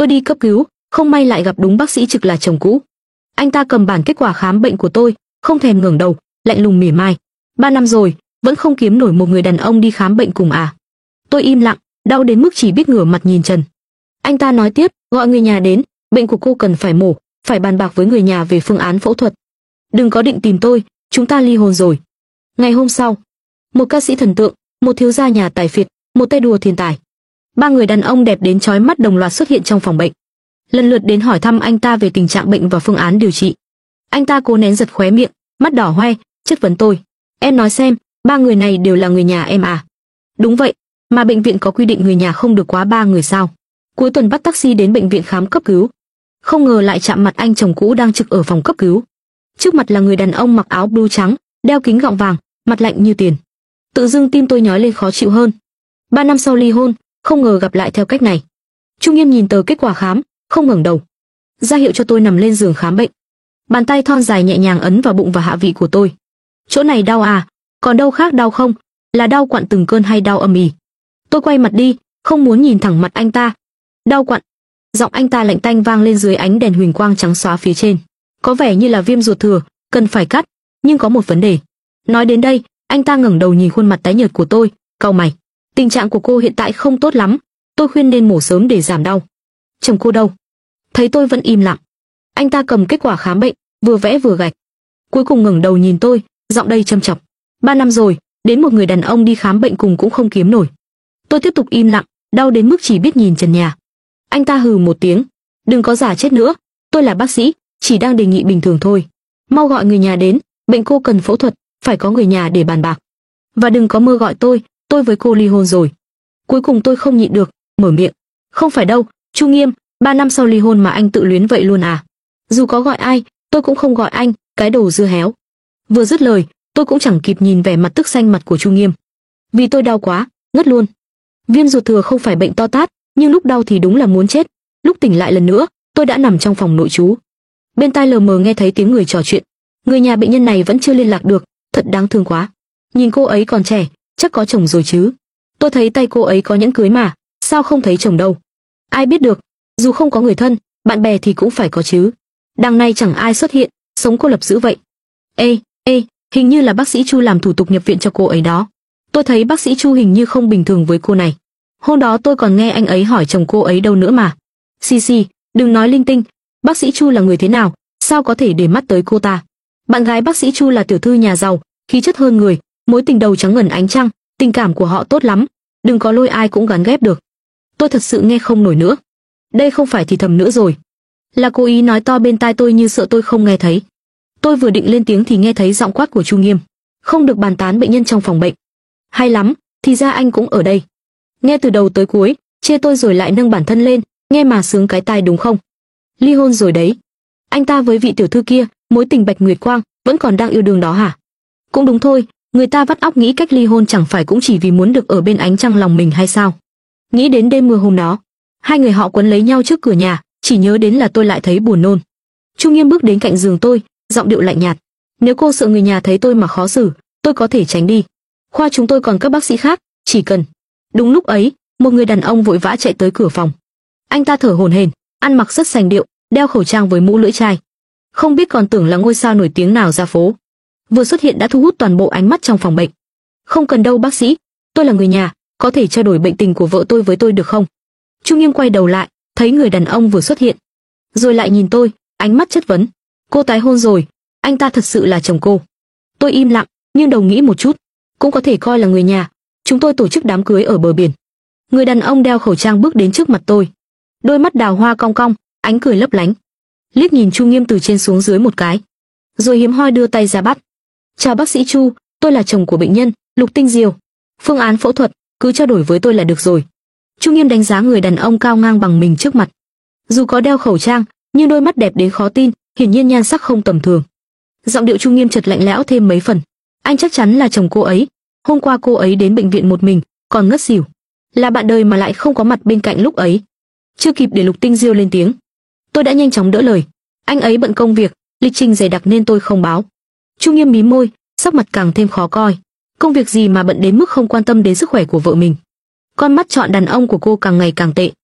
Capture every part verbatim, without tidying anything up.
Tôi đi cấp cứu, không may lại gặp đúng bác sĩ Trực là chồng cũ. Anh ta cầm bản kết quả khám bệnh của tôi, không thèm ngẩng đầu, lạnh lùng mỉa mai. Ba năm rồi, vẫn không kiếm nổi một người đàn ông đi khám bệnh cùng à? Tôi im lặng, đau đến mức chỉ biết ngửa mặt nhìn Trần. Anh ta nói tiếp, gọi người nhà đến, bệnh của cô cần phải mổ, phải bàn bạc với người nhà về phương án phẫu thuật. Đừng có định tìm tôi, chúng ta ly hôn rồi. Ngày hôm sau, một ca sĩ thần tượng, một thiếu gia nhà tài phiệt, một tay đùa thiên tài. Ba người đàn ông đẹp đến chói mắt đồng loạt xuất hiện trong phòng bệnh, lần lượt đến hỏi thăm anh ta về tình trạng bệnh và phương án điều trị. Anh ta cố nén giật khóe miệng, mắt đỏ hoe, chất vấn tôi. Em nói xem, ba người này đều là người nhà em à? Đúng vậy, mà bệnh viện có quy định người nhà không được quá ba người sao? Cuối tuần bắt taxi đến bệnh viện khám cấp cứu. Không ngờ lại chạm mặt anh chồng cũ đang trực ở phòng cấp cứu. Trước mặt là người đàn ông mặc áo blue trắng, đeo kính gọng vàng, mặt lạnh như tiền. Tự dưng tim tôi nhói lên khó chịu hơn. Ba năm sau ly hôn, không ngờ gặp lại theo cách này. Trung Nghiêm nhìn tờ kết quả khám, không ngẩng đầu, ra hiệu cho tôi nằm lên giường khám bệnh. Bàn tay thon dài nhẹ nhàng ấn vào bụng và hạ vị của tôi. Chỗ này đau à? Còn đâu khác đau không? Là đau quặn từng cơn hay đau âm ỉ? Tôi quay mặt đi, không muốn nhìn thẳng mặt anh ta. Đau quặn. Giọng anh ta lạnh tanh vang lên dưới ánh đèn huỳnh quang trắng xóa phía trên. Có vẻ như là viêm ruột thừa, cần phải cắt, nhưng có một vấn đề. Nói đến đây, anh ta ngẩng đầu nhìn khuôn mặt tái nhợt của tôi, cau mày. Tình trạng của cô hiện tại không tốt lắm, tôi khuyên nên mổ sớm để giảm đau. Chồng cô đâu? Thấy tôi vẫn im lặng, anh ta cầm kết quả khám bệnh, vừa vẽ vừa gạch. Cuối cùng ngẩng đầu nhìn tôi, giọng đầy châm chọc. Ba năm rồi, đến một người đàn ông đi khám bệnh cùng cũng không kiếm nổi. Tôi tiếp tục im lặng, đau đến mức chỉ biết nhìn trần nhà. Anh ta hừ một tiếng. Đừng có giả chết nữa, tôi là bác sĩ, chỉ đang đề nghị bình thường thôi. Mau gọi người nhà đến, bệnh cô cần phẫu thuật, phải có người nhà để bàn bạc. Và đừng có mơ gọi tôi, tôi với cô ly hôn rồi. Cuối cùng tôi không nhịn được, mở miệng. Không phải đâu, Chu Nghiêm, ba năm sau ly hôn mà anh tự luyến vậy luôn à? Dù có gọi ai, tôi cũng không gọi anh, cái đồ dưa héo. Vừa dứt lời, tôi cũng chẳng kịp nhìn vẻ mặt tức xanh mặt của Chu Nghiêm. Vì tôi đau quá, ngất luôn. Viêm ruột thừa không phải bệnh to tát, nhưng lúc đau thì đúng là muốn chết. Lúc tỉnh lại lần nữa, tôi đã nằm trong phòng nội trú. Bên tai lờ mờ nghe thấy tiếng người trò chuyện. Người nhà bệnh nhân này vẫn chưa liên lạc được, thật đáng thương quá. Nhìn cô ấy còn trẻ, chắc có chồng rồi chứ. Tôi thấy tay cô ấy có nhẫn cưới mà, sao không thấy chồng đâu? Ai biết được, dù không có người thân, bạn bè thì cũng phải có chứ. Đằng này chẳng ai xuất hiện, sống cô lập dữ vậy. Ê, ê, hình như là bác sĩ Chu làm thủ tục nhập viện cho cô ấy đó. Tôi thấy bác sĩ Chu hình như không bình thường với cô này. Hôm đó tôi còn nghe anh ấy hỏi chồng cô ấy đâu nữa mà. Xì xì, đừng nói linh tinh, bác sĩ Chu là người thế nào, sao có thể để mắt tới cô ta? Bạn gái bác sĩ Chu là tiểu thư nhà giàu, khí chất hơn người, mối tình đầu trắng ngần ánh trăng, tình cảm của họ tốt lắm, đừng có lôi ai cũng gắn ghép được. Tôi thật sự nghe không nổi nữa. Đây không phải thì thầm nữa rồi, là cố ý nói to bên tai tôi như sợ tôi không nghe thấy. Tôi vừa định lên tiếng thì nghe thấy giọng quát của Chu Nghiêm. Không được bàn tán bệnh nhân trong phòng bệnh. Hay lắm, thì ra anh cũng ở đây. Nghe từ đầu tới cuối, chê tôi rồi lại nâng bản thân lên, nghe mà sướng cái tai đúng không? Ly hôn rồi đấy. Anh ta với vị tiểu thư kia, mối tình Bạch Nguyệt Quang, vẫn còn đang yêu đương đó hả? Cũng đúng thôi, người ta vắt óc nghĩ cách ly hôn chẳng phải cũng chỉ vì muốn được ở bên ánh trăng lòng mình hay sao? Nghĩ đến đêm mưa hôm đó, hai người họ quấn lấy nhau trước cửa nhà, chỉ nhớ đến là tôi lại thấy buồn nôn. Chu Nghiêm bước đến cạnh giường tôi, giọng điệu lạnh nhạt. Nếu cô sợ người nhà thấy tôi mà khó xử, tôi có thể tránh đi. Khoa chúng tôi còn các bác sĩ khác, chỉ cần. Đúng lúc ấy, một người đàn ông vội vã chạy tới cửa phòng. Anh ta thở hổn hển, ăn mặc rất sành điệu, đeo khẩu trang với mũ lưỡi chai. Không biết còn tưởng là ngôi sao nổi tiếng nào ra phố. Vừa xuất hiện đã thu hút toàn bộ ánh mắt trong phòng bệnh. Không cần đâu bác sĩ, tôi là người nhà, có thể trao đổi bệnh tình của vợ tôi với tôi được không? Chu Nghiêm quay đầu lại, thấy người đàn ông vừa xuất hiện, rồi lại nhìn tôi, ánh mắt chất vấn. Cô tái hôn rồi, anh ta thật sự là chồng cô? Tôi im lặng, nhưng đầu nghĩ một chút, cũng có thể coi là người nhà. Chúng tôi tổ chức đám cưới ở bờ biển. Người đàn ông đeo khẩu trang bước đến trước mặt tôi, đôi mắt đào hoa cong cong, ánh cười lấp lánh. Liếc nhìn Chu Nghiêm từ trên xuống dưới một cái, rồi hiếm hoi đưa tay ra bắt. Chào bác sĩ Chu, tôi là chồng của bệnh nhân, Lục Tinh Diều. Phương án phẫu thuật, cứ trao đổi với tôi là được rồi. Chu Nghiêm đánh giá người đàn ông cao ngang bằng mình trước mặt. Dù có đeo khẩu trang, nhưng đôi mắt đẹp đến khó tin, hiển nhiên nhan sắc không tầm thường. Giọng điệu Chu Nghiêm chợt lạnh lẽo thêm mấy phần. Anh chắc chắn là chồng cô ấy. Hôm qua cô ấy đến bệnh viện một mình, còn ngất xỉu. Là bạn đời mà lại không có mặt bên cạnh lúc ấy. Chưa kịp để Lục Tinh Diêu lên tiếng, tôi đã nhanh chóng đỡ lời. Anh ấy bận công việc, lịch trình dày đặc nên tôi không báo. Chu Nghiêm mím môi, sắc mặt càng thêm khó coi. Công việc gì mà bận đến mức không quan tâm đến sức khỏe của vợ mình? Con mắt chọn đàn ông của cô càng ngày càng tệ.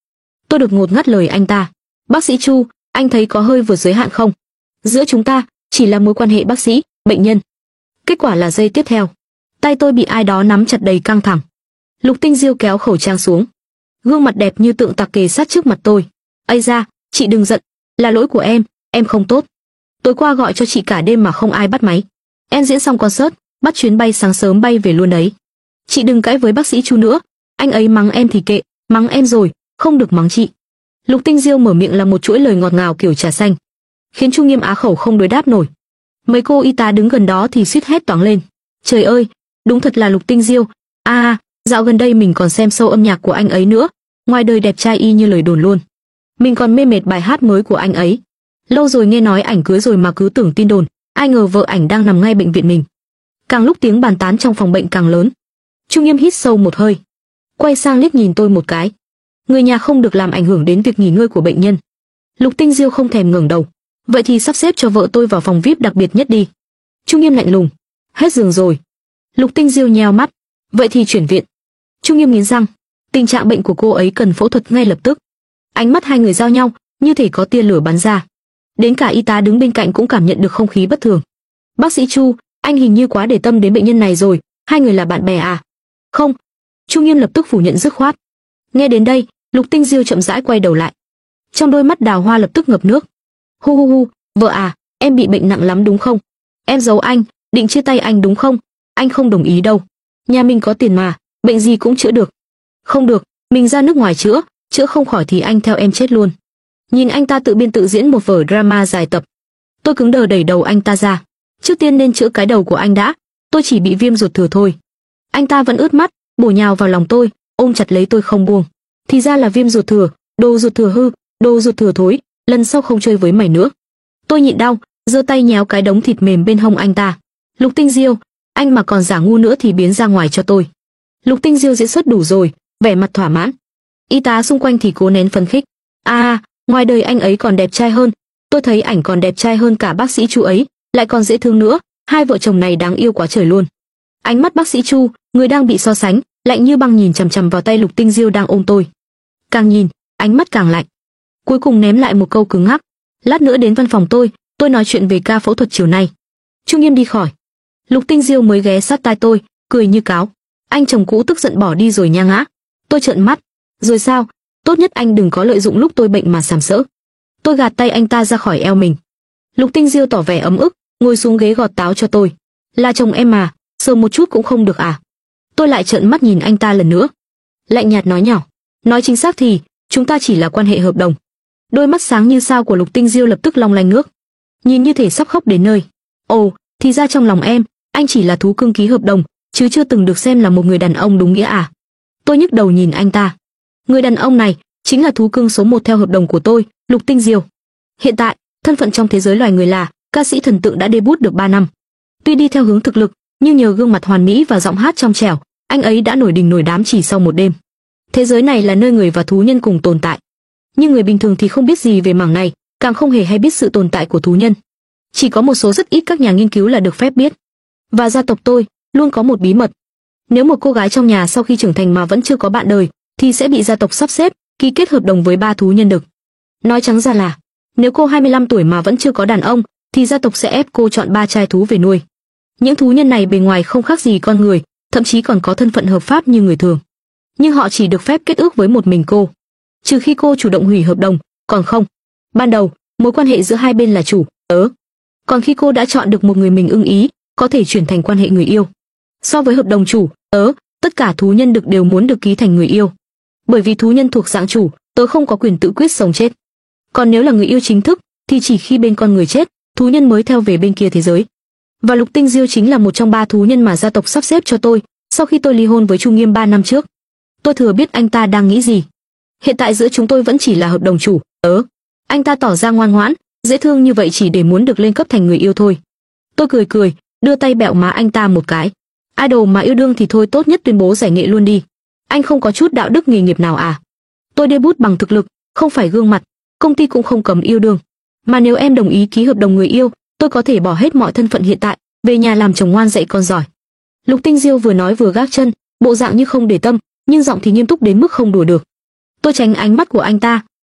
Tôi đột ngột ngắt lời anh ta. Bác sĩ Chu, anh thấy có hơi vượt giới hạn không? Giữa chúng ta chỉ là mối quan hệ bác sĩ, bệnh nhân. Kết quả là giây tiếp theo, tay tôi bị ai đó nắm chặt đầy căng thẳng. Lục Tinh Diêu kéo khẩu trang xuống, gương mặt đẹp như tượng tạc kề sát trước mặt tôi. Ây da, chị đừng giận, là lỗi của em, em không tốt. Tối qua gọi cho chị cả đêm mà không ai bắt máy. Em diễn xong concert, bắt chuyến bay sáng sớm bay về luôn đấy. Chị đừng cãi với bác sĩ Chu nữa, anh ấy mắng em thì kệ, mắng em rồi, không được mắng chị. Lục Tinh Diêu mở miệng là một chuỗi lời ngọt ngào kiểu trà xanh, khiến Chu Nghiêm á khẩu không đối đáp nổi. Mấy cô y tá đứng gần đó thì suýt hét toáng lên. Trời ơi, đúng thật là Lục Tinh Diêu. A, à, dạo gần đây mình còn xem show âm nhạc của anh ấy nữa, ngoài đời đẹp trai y như lời đồn luôn. Mình còn mê mệt bài hát mới của anh ấy. Lâu rồi nghe nói ảnh cưới rồi mà cứ tưởng tin đồn, ai ngờ vợ ảnh đang nằm ngay bệnh viện mình. Càng lúc tiếng bàn tán trong phòng bệnh càng lớn. Chu Nghiêm hít sâu một hơi, quay sang liếc nhìn tôi một cái. Người nhà không được làm ảnh hưởng đến việc nghỉ ngơi của bệnh nhân. Lục Tinh Diêu không thèm ngẩng đầu. Vậy thì sắp xếp cho vợ tôi vào phòng vi ai pi đặc biệt nhất đi. Chu Nghiêm lạnh lùng. Hết giường rồi. Lục Tinh Diêu nheo mắt. Vậy thì chuyển viện. Chu Nghiêm nghiến răng. Tình trạng bệnh của cô ấy cần phẫu thuật ngay lập tức. Ánh mắt hai người giao nhau, như thể có tia lửa bắn ra. Đến cả y tá đứng bên cạnh cũng cảm nhận được không khí bất thường. Bác sĩ Chu, anh hình như quá để tâm đến bệnh nhân này rồi, hai người là bạn bè à? Không. Chu Nghiêm lập tức phủ nhận dứt khoát. Nghe đến đây, Lục Tinh Diêu chậm rãi quay đầu lại. Trong đôi mắt đào hoa lập tức ngập nước. Hu hu hu, vợ à, em bị bệnh nặng lắm đúng không? Em giấu anh, định chia tay anh đúng không? Anh không đồng ý đâu. Nhà mình có tiền mà, bệnh gì cũng chữa được. Không được, mình ra nước ngoài chữa, chữa không khỏi thì anh theo em chết luôn. Nhìn anh ta tự biên tự diễn một vở drama dài tập. Tôi cứng đờ đẩy đầu anh ta ra. Trước tiên nên chữa cái đầu của anh đã, tôi chỉ bị viêm ruột thừa thôi. Anh ta vẫn ướt mắt, bổ nhào vào lòng tôi, ôm chặt lấy tôi không buông. Thì ra là viêm ruột thừa, đồ ruột thừa hư, đồ ruột thừa thối, lần sau không chơi với mày nữa. Tôi nhịn đau, giơ tay nhéo cái đống thịt mềm bên hông anh ta. Lục Tinh Diêu, anh mà còn giả ngu nữa thì biến ra ngoài cho tôi. Lục Tinh Diêu diễn xuất đủ rồi, vẻ mặt thỏa mãn. Y tá xung quanh thì cố nén phấn khích. A, à, ngoài đời anh ấy còn đẹp trai hơn, tôi thấy ảnh còn đẹp trai hơn cả bác sĩ Chu ấy, lại còn dễ thương nữa, hai vợ chồng này đáng yêu quá trời luôn. Ánh mắt bác sĩ Chu, người đang bị so sánh, lạnh như băng nhìn chằm chằm vào tay Lục Tinh Diêu đang ôm tôi. Càng nhìn, ánh mắt càng lạnh. Cuối cùng ném lại một câu cứng ngắc. Lát nữa đến văn phòng tôi, tôi nói chuyện về ca phẫu thuật chiều nay. Chu Nghiêm đi khỏi. Lục Tinh Diêu mới ghé sát tai tôi, cười như cáo. Anh chồng cũ tức giận bỏ đi rồi nha ngã. Tôi trợn mắt. Rồi sao? Tốt nhất anh đừng có lợi dụng lúc tôi bệnh mà sàm sỡ. Tôi gạt tay anh ta ra khỏi eo mình. Lục Tinh Diêu tỏ vẻ ấm ức, ngồi xuống ghế gọt táo cho tôi. Là chồng em mà, sờ một chút cũng không được à? Tôi lại trợn mắt nhìn anh ta lần nữa. Lạnh nhạt nói nhỏ. Nói chính xác thì, chúng ta chỉ là quan hệ hợp đồng. Đôi mắt sáng như sao của Lục Tinh Diêu lập tức long lanh nước. Nhìn như thể sắp khóc đến nơi. Ồ, thì ra trong lòng em, anh chỉ là thú cưng ký hợp đồng, chứ chưa từng được xem là một người đàn ông đúng nghĩa à? Tôi nhức đầu nhìn anh ta. Người đàn ông này chính là thú cưng số một theo hợp đồng của tôi, Lục Tinh Diêu. Hiện tại, thân phận trong thế giới loài người là ca sĩ thần tượng đã debut được ba năm. Tuy đi theo hướng thực lực, nhưng nhờ gương mặt hoàn mỹ và giọng hát trong trẻo, anh ấy đã nổi đình nổi đám chỉ sau một đêm. Thế giới này là nơi người và thú nhân cùng tồn tại. Nhưng người bình thường thì không biết gì về mảng này, càng không hề hay biết sự tồn tại của thú nhân. Chỉ có một số rất ít các nhà nghiên cứu là được phép biết. Và gia tộc tôi luôn có một bí mật. Nếu một cô gái trong nhà sau khi trưởng thành mà vẫn chưa có bạn đời, thì sẽ bị gia tộc sắp xếp ký kết hợp đồng với ba thú nhân đực. Nói trắng ra là, nếu cô hai mươi lăm tuổi mà vẫn chưa có đàn ông, thì gia tộc sẽ ép cô chọn ba trai thú về nuôi. Những thú nhân này bề ngoài không khác gì con người, thậm chí còn có thân phận hợp pháp như người thường. Nhưng họ chỉ được phép kết ước với một mình cô, trừ khi cô chủ động hủy hợp đồng, còn không. Ban đầu, mối quan hệ giữa hai bên là chủ, tớ. Còn khi cô đã chọn được một người mình ưng ý, có thể chuyển thành quan hệ người yêu. So với hợp đồng chủ, tớ, tất cả thú nhân đực đều muốn được ký thành người yêu. Bởi vì thú nhân thuộc dạng chủ, tớ không có quyền tự quyết sống chết. Còn nếu là người yêu chính thức, thì chỉ khi bên con người chết, thú nhân mới theo về bên kia thế giới. Và Lục Tinh Diêu chính là một trong ba thú nhân mà gia tộc sắp xếp cho tôi, sau khi tôi ly hôn với Chu Nghiêm ba năm trước. Tôi thừa biết anh ta đang nghĩ gì. Hiện tại giữa chúng tôi vẫn chỉ là hợp đồng chủ, tớ. Anh ta tỏ ra ngoan ngoãn, dễ thương như vậy chỉ để muốn được lên cấp thành người yêu thôi. Tôi cười cười, đưa tay bẹo má anh ta một cái. Idol mà yêu đương thì thôi tốt nhất tuyên bố giải nghệ luôn đi. Anh không có chút đạo đức nghề nghiệp nào à? Tôi debut bằng thực lực, không phải gương mặt, công ty cũng không cấm yêu đương. Mà nếu em đồng ý ký hợp đồng người yêu, tôi có thể bỏ hết mọi thân phận hiện tại, về nhà làm chồng ngoan dạy con giỏi. Lục Tinh Diêu vừa nói vừa gác chân, bộ dạng như không để tâm, nhưng giọng thì nghiêm túc đến mức không đùa được. Tôi tránh ánh mắt của anh ta,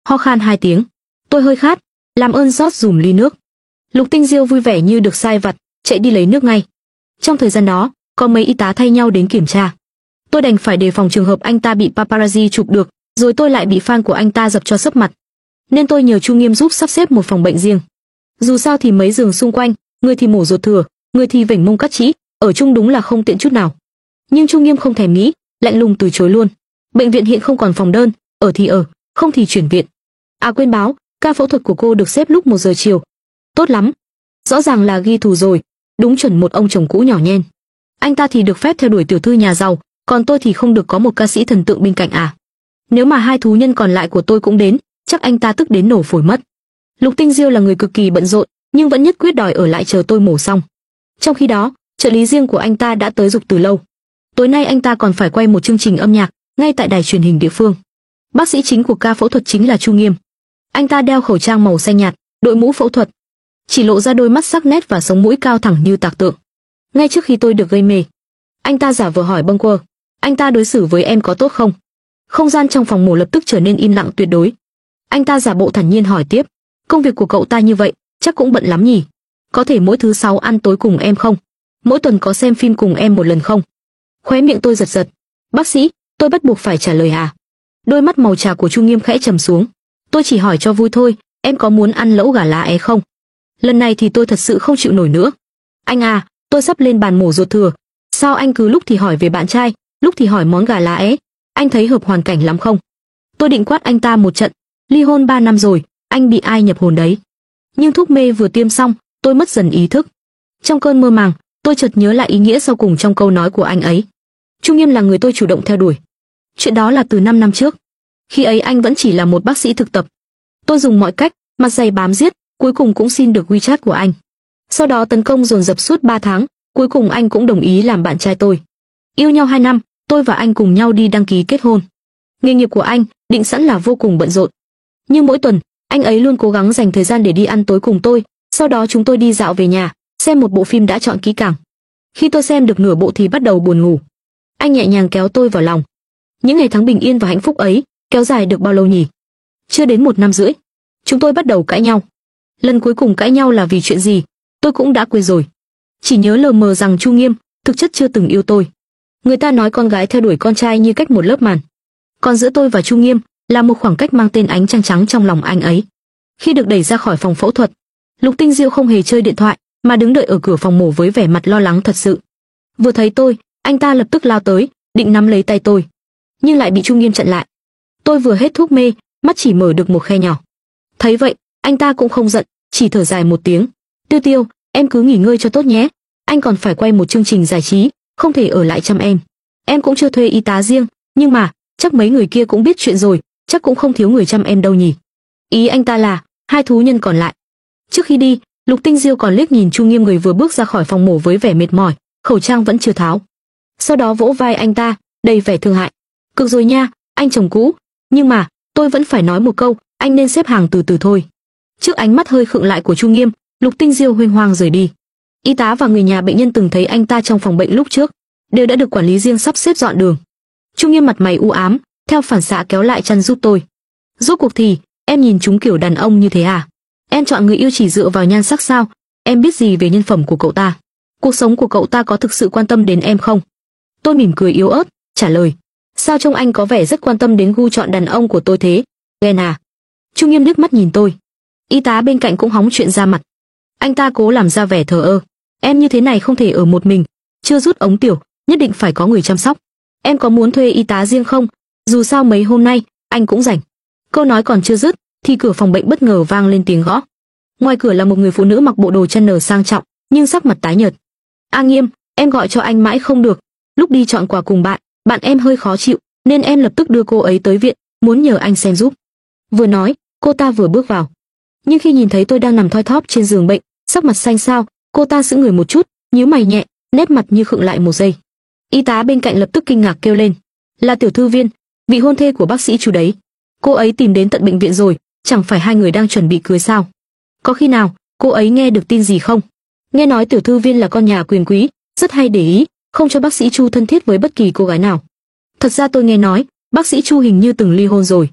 ho khan hai tiếng. Tôi hơi khát, làm ơn rót dùm ly nước. Lục Tinh Diêu vui vẻ như được sai vặt, chạy đi lấy nước ngay. Trong thời gian đó, có mấy y tá thay nhau đến kiểm tra. Tôi đành phải đề phòng trường hợp anh ta bị paparazzi chụp được, rồi tôi lại bị fan của anh ta dập cho sấp mặt. Nên tôi nhờ Chu Nghiêm giúp sắp xếp một phòng bệnh riêng. Dù sao thì mấy giường xung quanh, người thì mổ ruột thừa, người thì vểnh mông cắt trĩ, ở chung đúng là không tiện chút nào. Nhưng Chu Nghiêm không thèm nghĩ, lạnh lùng từ chối luôn. Bệnh viện hiện không còn phòng đơn, ở thì ở, không thì chuyển viện. À quên báo, ca phẫu thuật của cô được xếp lúc một giờ chiều. Tốt lắm. Rõ ràng là ghi thù rồi, đúng chuẩn một ông chồng cũ nhỏ nhen. Anh ta thì được phép theo đuổi tiểu thư nhà giàu, còn tôi thì không được có một ca sĩ thần tượng bên cạnh à. Nếu mà hai thú nhân còn lại của tôi cũng đến, chắc anh ta tức đến nổ phổi mất. Lục Tinh Diêu là người cực kỳ bận rộn, nhưng vẫn nhất quyết đòi ở lại chờ tôi mổ xong. Trong khi đó, trợ lý riêng của anh ta đã tới giục từ lâu. Tối nay anh ta còn phải quay một chương trình âm nhạc ngay tại đài truyền hình địa phương. Bác sĩ chính của ca phẫu thuật chính là Chu Nghiêm. Anh ta đeo khẩu trang màu xanh nhạt, đội mũ phẫu thuật, chỉ lộ ra đôi mắt sắc nét và sống mũi cao thẳng như tạc tượng. Ngay trước khi tôi được gây mê, anh ta giả vờ hỏi bâng quơ, anh ta đối xử với em có tốt không? Không gian trong phòng mổ lập tức trở nên im lặng tuyệt đối. Anh ta giả bộ thản nhiên hỏi tiếp, công việc của cậu ta như vậy, chắc cũng bận lắm nhỉ? Có thể mỗi thứ sáu ăn tối cùng em không? Mỗi tuần có xem phim cùng em một lần không? Khóe miệng tôi giật giật. Bác sĩ, tôi bắt buộc phải trả lời à? Đôi mắt màu trà của Chu Nghiêm khẽ trầm xuống. Tôi chỉ hỏi cho vui thôi, em có muốn ăn lẩu gà lá é không? Lần này thì tôi thật sự không chịu nổi nữa. Anh à, tôi sắp lên bàn mổ ruột thừa. Sao anh cứ lúc thì hỏi về bạn trai, lúc thì hỏi món gà lá é? Anh thấy hợp hoàn cảnh lắm không? Tôi định quát anh ta một trận. Ly hôn ba năm rồi, anh bị ai nhập hồn đấy? Nhưng thuốc mê vừa tiêm xong, tôi mất dần ý thức. Trong cơn mơ màng, tôi chợt nhớ lại ý nghĩa sau cùng trong câu nói của anh ấy. Chu Nghiêm là người tôi chủ động theo đuổi. Chuyện đó là từ năm năm trước. Khi ấy anh vẫn chỉ là một bác sĩ thực tập. Tôi dùng mọi cách, mặt dày bám giết, cuối cùng cũng xin được WeChat của anh. Sau đó tấn công dồn dập suốt ba tháng, cuối cùng anh cũng đồng ý làm bạn trai tôi. Yêu nhau hai năm, tôi và anh cùng nhau đi đăng ký kết hôn. Nghề nghiệp của anh định sẵn là vô cùng bận rộn. Nhưng mỗi tuần, anh ấy luôn cố gắng dành thời gian để đi ăn tối cùng tôi, sau đó chúng tôi đi dạo về nhà, xem một bộ phim đã chọn kỹ càng. Khi tôi xem được nửa bộ thì bắt đầu buồn ngủ. Anh nhẹ nhàng kéo tôi vào lòng. Những ngày tháng bình yên và hạnh phúc ấy, kéo dài được bao lâu nhỉ? Chưa đến một năm rưỡi. Chúng tôi bắt đầu cãi nhau. Lần cuối cùng cãi nhau là vì chuyện gì, tôi cũng đã quên rồi. Chỉ nhớ lờ mờ rằng Chu Nghiêm thực chất chưa từng yêu tôi. Người ta nói con gái theo đuổi con trai như cách một lớp màn. Còn giữa tôi và Chu Nghiêm là một khoảng cách mang tên ánh trăng trắng trong lòng anh ấy. Khi được đẩy ra khỏi phòng phẫu thuật, Lục Tinh Diêu không hề chơi điện thoại, mà đứng đợi ở cửa phòng mổ với vẻ mặt lo lắng thật sự. Vừa thấy tôi, anh ta lập tức lao tới, định nắm lấy tay tôi, nhưng lại bị Chu Nghiêm chặn lại. Tôi vừa hết thuốc mê, mắt chỉ mở được một khe nhỏ. Thấy vậy, anh ta cũng không giận, chỉ thở dài một tiếng. Tiêu Tiêu, em cứ nghỉ ngơi cho tốt nhé. Anh còn phải quay một chương trình giải trí, không thể ở lại chăm em. Em cũng chưa thuê y tá riêng, nhưng mà chắc mấy người kia cũng biết chuyện rồi, chắc cũng không thiếu người chăm em đâu nhỉ. Ý anh ta là hai thú nhân còn lại. Trước khi đi, Lục Tinh Diêu còn liếc nhìn Chu Nghiêm người vừa bước ra khỏi phòng mổ với vẻ mệt mỏi, khẩu trang vẫn chưa tháo. Sau đó vỗ vai anh ta, đầy vẻ thương hại. Cực rồi nha, anh chồng cũ, nhưng mà tôi vẫn phải nói một câu, anh nên xếp hàng từ từ thôi. Trước ánh mắt hơi khựng lại của Chu Nghiêm, Lục Tinh Diêu huênh hoang rời đi. Y tá và người nhà bệnh nhân từng thấy anh ta trong phòng bệnh lúc trước, đều đã được quản lý riêng sắp xếp dọn đường. Chu Nghiêm mặt mày u ám, theo phản xạ kéo lại chăn giúp tôi. Rốt cuộc thì, em nhìn chúng kiểu đàn ông như thế à? Em chọn người yêu chỉ dựa vào nhan sắc sao? Em biết gì về nhân phẩm của cậu ta? Cuộc sống của cậu ta có thực sự quan tâm đến em không? Tôi mỉm cười yếu ớt, trả lời. Sao trông anh có vẻ rất quan tâm đến gu chọn đàn ông của tôi thế? Ghen à? Chu Nghiêm liếc mắt nhìn tôi. Y tá bên cạnh cũng hóng chuyện ra mặt. Anh ta cố làm ra vẻ thờ ơ. Em như thế này không thể ở một mình, chưa rút ống tiểu, nhất định phải có người chăm sóc. Em có muốn thuê y tá riêng không? Dù sao mấy hôm nay, anh cũng rảnh. Câu nói còn chưa dứt, thì cửa phòng bệnh bất ngờ vang lên tiếng gõ. Ngoài cửa là một người phụ nữ mặc bộ đồ chân nở sang trọng, nhưng sắc mặt tái nhợt. A Nghiêm, em gọi cho anh mãi không được. Lúc đi chọn quà cùng bạn, bạn em hơi khó chịu, nên em lập tức đưa cô ấy tới viện, muốn nhờ anh xem giúp. Vừa nói, cô ta vừa bước vào. Nhưng khi nhìn thấy tôi đang nằm thoi thóp trên giường bệnh, sắc mặt xanh xao, cô ta sững người một chút, nhíu mày nhẹ, nét mặt như khựng lại một giây. Y tá bên cạnh lập tức kinh ngạc kêu lên, là tiểu thư Viên, vị hôn thê của bác sĩ Chu đấy. Cô ấy tìm đến tận bệnh viện rồi, chẳng phải hai người đang chuẩn bị cưới sao? Có khi nào cô ấy nghe được tin gì không? Nghe nói tiểu thư Viên là con nhà quyền quý, rất hay để ý, không cho bác sĩ Chu thân thiết với bất kỳ cô gái nào. Thật ra tôi nghe nói, bác sĩ Chu hình như từng ly hôn rồi.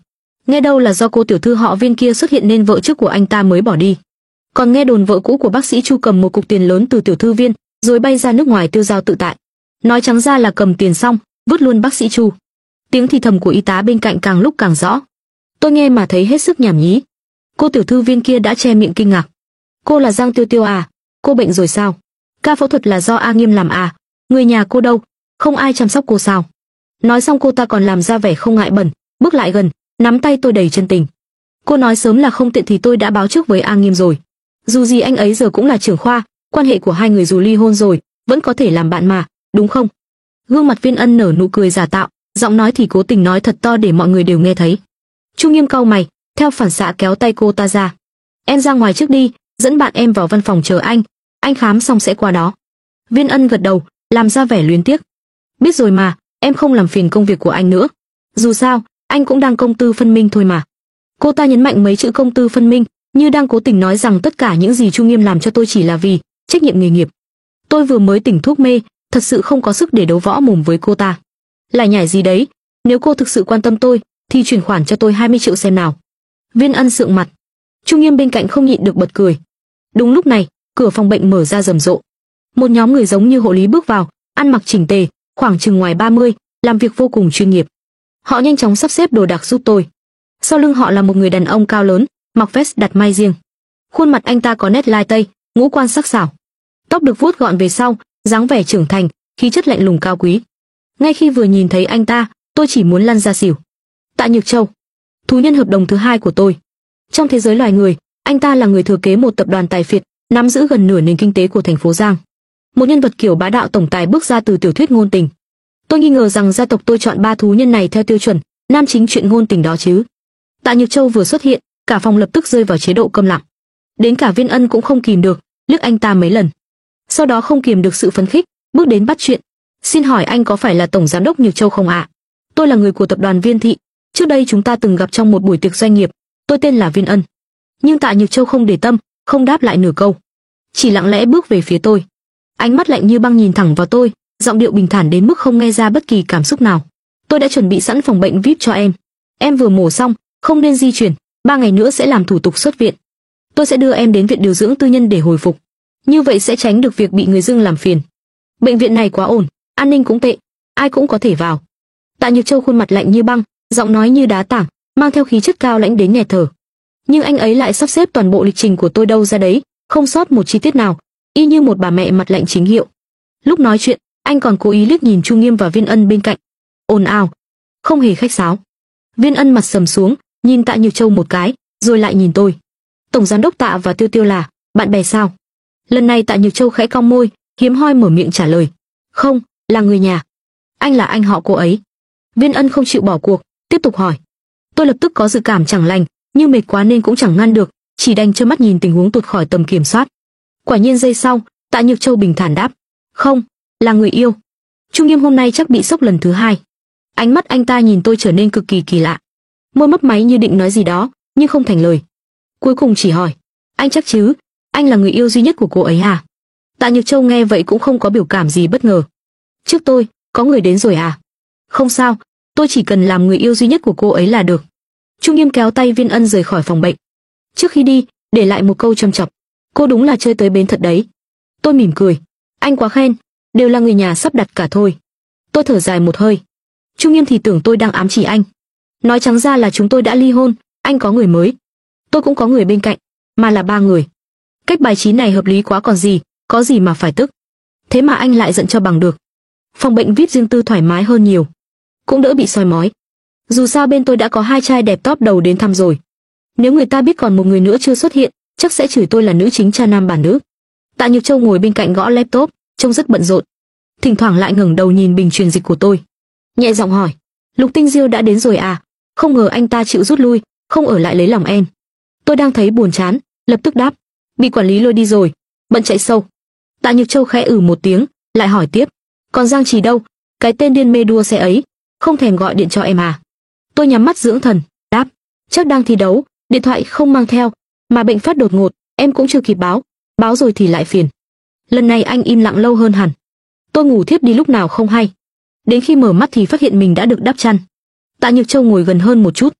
Nghe đâu là do cô tiểu thư họ Viên kia xuất hiện nên vợ trước của anh ta mới bỏ đi. Còn nghe đồn vợ cũ của bác sĩ Chu cầm một cục tiền lớn từ tiểu thư Viên, rồi bay ra nước ngoài tiêu dao tự tại. Nói trắng ra là cầm tiền xong, vứt luôn bác sĩ Chu. Tiếng thì thầm của y tá bên cạnh càng lúc càng rõ. Tôi nghe mà thấy hết sức nhảm nhí. Cô tiểu thư Viên kia đã che miệng kinh ngạc. Cô là Giang Tiêu Tiêu à? Cô bệnh rồi sao? Ca phẫu thuật là do A Nghiêm làm à? Người nhà cô đâu? Không ai chăm sóc cô sao? Nói xong cô ta còn làm ra vẻ không ngại bẩn, bước lại gần, nắm tay tôi đầy chân tình. Cô nói sớm là không tiện thì tôi đã báo trước với A Nghiêm rồi. Dù gì anh ấy giờ cũng là trưởng khoa, quan hệ của hai người dù ly hôn rồi, vẫn có thể làm bạn mà, đúng không? Gương mặt Viên Ân nở nụ cười giả tạo, giọng nói thì cố tình nói thật to để mọi người đều nghe thấy. Chu Nghiêm cau mày, theo phản xạ kéo tay cô ta ra. Em ra ngoài trước đi, dẫn bạn em vào văn phòng chờ anh, anh khám xong sẽ qua đó. Viên Ân gật đầu, làm ra vẻ luyến tiếc. Biết rồi mà, em không làm phiền công việc của anh nữa. Dù sao, anh cũng đang công tư phân minh thôi mà. Cô ta nhấn mạnh mấy chữ công tư phân minh, như đang cố tình nói rằng tất cả những gì Chu Nghiêm làm cho tôi chỉ là vì trách nhiệm nghề nghiệp. Tôi vừa mới tỉnh thuốc mê, thật sự không có sức để đấu võ mồm với cô ta. Lại nhảy gì đấy, nếu cô thực sự quan tâm tôi, thì chuyển khoản cho tôi hai mươi triệu xem nào. Viên Ân sượng mặt. Chu Nghiêm bên cạnh không nhịn được bật cười. Đúng lúc này, cửa phòng bệnh mở ra rầm rộ. Một nhóm người giống như hộ lý bước vào, ăn mặc chỉnh tề, khoảng chừng ngoài ba mươi, làm việc vô cùng chuyên nghiệp. Họ nhanh chóng sắp xếp đồ đạc giúp tôi. Sau lưng họ là một người đàn ông cao lớn, mặc vest đặt may riêng. Khuôn mặt anh ta có nét lai tây, ngũ quan sắc sảo. Tóc được vuốt gọn về sau, dáng vẻ trưởng thành, khí chất lạnh lùng cao quý. Ngay khi vừa nhìn thấy anh ta, tôi chỉ muốn lăn ra xỉu. Tạ Nhược Châu, thú nhân hợp đồng thứ hai của tôi. Trong thế giới loài người, anh ta là người thừa kế một tập đoàn tài phiệt, nắm giữ gần nửa nền kinh tế của thành phố Giang. Một nhân vật kiểu bá đạo tổng tài bước ra từ tiểu thuyết ngôn tình. Tôi nghi ngờ rằng gia tộc tôi chọn ba thú nhân này theo tiêu chuẩn nam chính truyện ngôn tình đó chứ. Tạ Nhược Châu vừa xuất hiện, cả phòng lập tức rơi vào chế độ câm lặng. Đến cả Viên Ân cũng không kìm được, liếc anh ta mấy lần. Sau đó không kìm được sự phấn khích, bước đến bắt chuyện. Xin hỏi anh có phải là tổng giám đốc Nhược Châu không ạ? Tôi là người của tập đoàn Viên Thị. Trước đây chúng ta từng gặp trong một buổi tiệc doanh nghiệp. Tôi tên là Viên Ân. Nhưng Tạ Nhược Châu không để tâm, không đáp lại nửa câu, chỉ lặng lẽ bước về phía tôi. Ánh mắt lạnh như băng nhìn thẳng vào tôi, giọng điệu bình thản đến mức không nghe ra bất kỳ cảm xúc nào. Tôi đã chuẩn bị sẵn phòng bệnh vi ai pi cho em. Em vừa mổ xong, không nên di chuyển, ba ngày nữa sẽ làm thủ tục xuất viện. Tôi sẽ đưa em đến viện điều dưỡng tư nhân để hồi phục. Như vậy sẽ tránh được việc bị người dưng làm phiền. Bệnh viện này quá ổn, an ninh cũng tệ, ai cũng có thể vào. Tạ Nhược Châu khuôn mặt lạnh như băng, giọng nói như đá tảng, mang theo khí chất cao lãnh đến nghẹt thở. Nhưng anh ấy lại sắp xếp toàn bộ lịch trình của tôi đâu ra đấy, không sót một chi tiết nào, y như một bà mẹ mặt lạnh chính hiệu. Lúc nói chuyện, anh còn cố ý liếc nhìn Chu Nghiêm và Viên Ân bên cạnh. Ồn ào, không hề khách sáo. Viên Ân mặt sầm xuống, nhìn Tạ Nhược Châu một cái, rồi lại nhìn tôi. Tổng giám đốc Tạ và Tiêu Tiêu là bạn bè sao? Lần này Tạ Nhược Châu khẽ cong môi, hiếm hoi mở miệng trả lời. Không, là người nhà. Anh là anh họ cô ấy. Viên Ân không chịu bỏ cuộc, tiếp tục hỏi. Tôi lập tức có dự cảm chẳng lành, nhưng mệt quá nên cũng chẳng ngăn được, chỉ đành trơ mắt nhìn tình huống tuột khỏi tầm kiểm soát. Quả nhiên giây sau, Tạ Nhược Châu bình thản đáp. Không, là người yêu. Chu Nghiêm hôm nay chắc bị sốc lần thứ hai. Ánh mắt anh ta nhìn tôi trở nên cực kỳ kỳ lạ. Môi mấp máy như định nói gì đó, nhưng không thành lời. Cuối cùng chỉ hỏi. Anh chắc chứ, anh là người yêu duy nhất của cô ấy à? Tạ Nhược Châu nghe vậy cũng không có biểu cảm gì bất ngờ. Trước tôi, có người đến rồi à? Không sao, tôi chỉ cần làm người yêu duy nhất của cô ấy là được. Chu Nghiêm kéo tay Viên Ân rời khỏi phòng bệnh. Trước khi đi, để lại một câu châm chọc. Cô đúng là chơi tới bến thật đấy. Tôi mỉm cười. Anh quá khen, đều là người nhà sắp đặt cả thôi. Tôi thở dài một hơi. Chu Nghiêm thì tưởng tôi đang ám chỉ anh. Nói trắng ra là chúng tôi đã ly hôn, anh có người mới. Tôi cũng có người bên cạnh, mà là ba người. Cách bài trí này hợp lý quá còn gì, có gì mà phải tức. Thế mà anh lại giận cho bằng được. Phòng bệnh vi ai pi riêng tư thoải mái hơn nhiều, cũng đỡ bị soi mói. Dù sao bên tôi đã có hai trai đẹp top đầu đến thăm rồi. Nếu người ta biết còn một người nữa chưa xuất hiện, chắc sẽ chửi tôi là nữ chính cha nam bản nữ. Tạ Nhược Châu ngồi bên cạnh gõ laptop, trông rất bận rộn. Thỉnh thoảng lại ngẩng đầu nhìn bình truyền dịch của tôi, nhẹ giọng hỏi: Lục Tinh Diêu đã đến rồi à? Không ngờ anh ta chịu rút lui, không ở lại lấy lòng em. Tôi đang thấy buồn chán, lập tức đáp: Bị quản lý lôi đi rồi, bận chạy sâu. Tạ Nhược Châu khẽ ử một tiếng, lại hỏi tiếp: Còn Giang Trì đâu? Cái tên điên mê đua xe ấy, không thèm gọi điện cho em à? Tôi nhắm mắt dưỡng thần, đáp: Chắc đang thi đấu, điện thoại không mang theo, mà bệnh phát đột ngột, em cũng chưa kịp báo, báo rồi thì lại phiền. Lần này anh im lặng lâu hơn hẳn. Tôi ngủ thiếp đi lúc nào không hay. Đến khi mở mắt thì phát hiện mình đã được đắp chăn. Tạ Nhược Châu ngồi gần hơn một chút.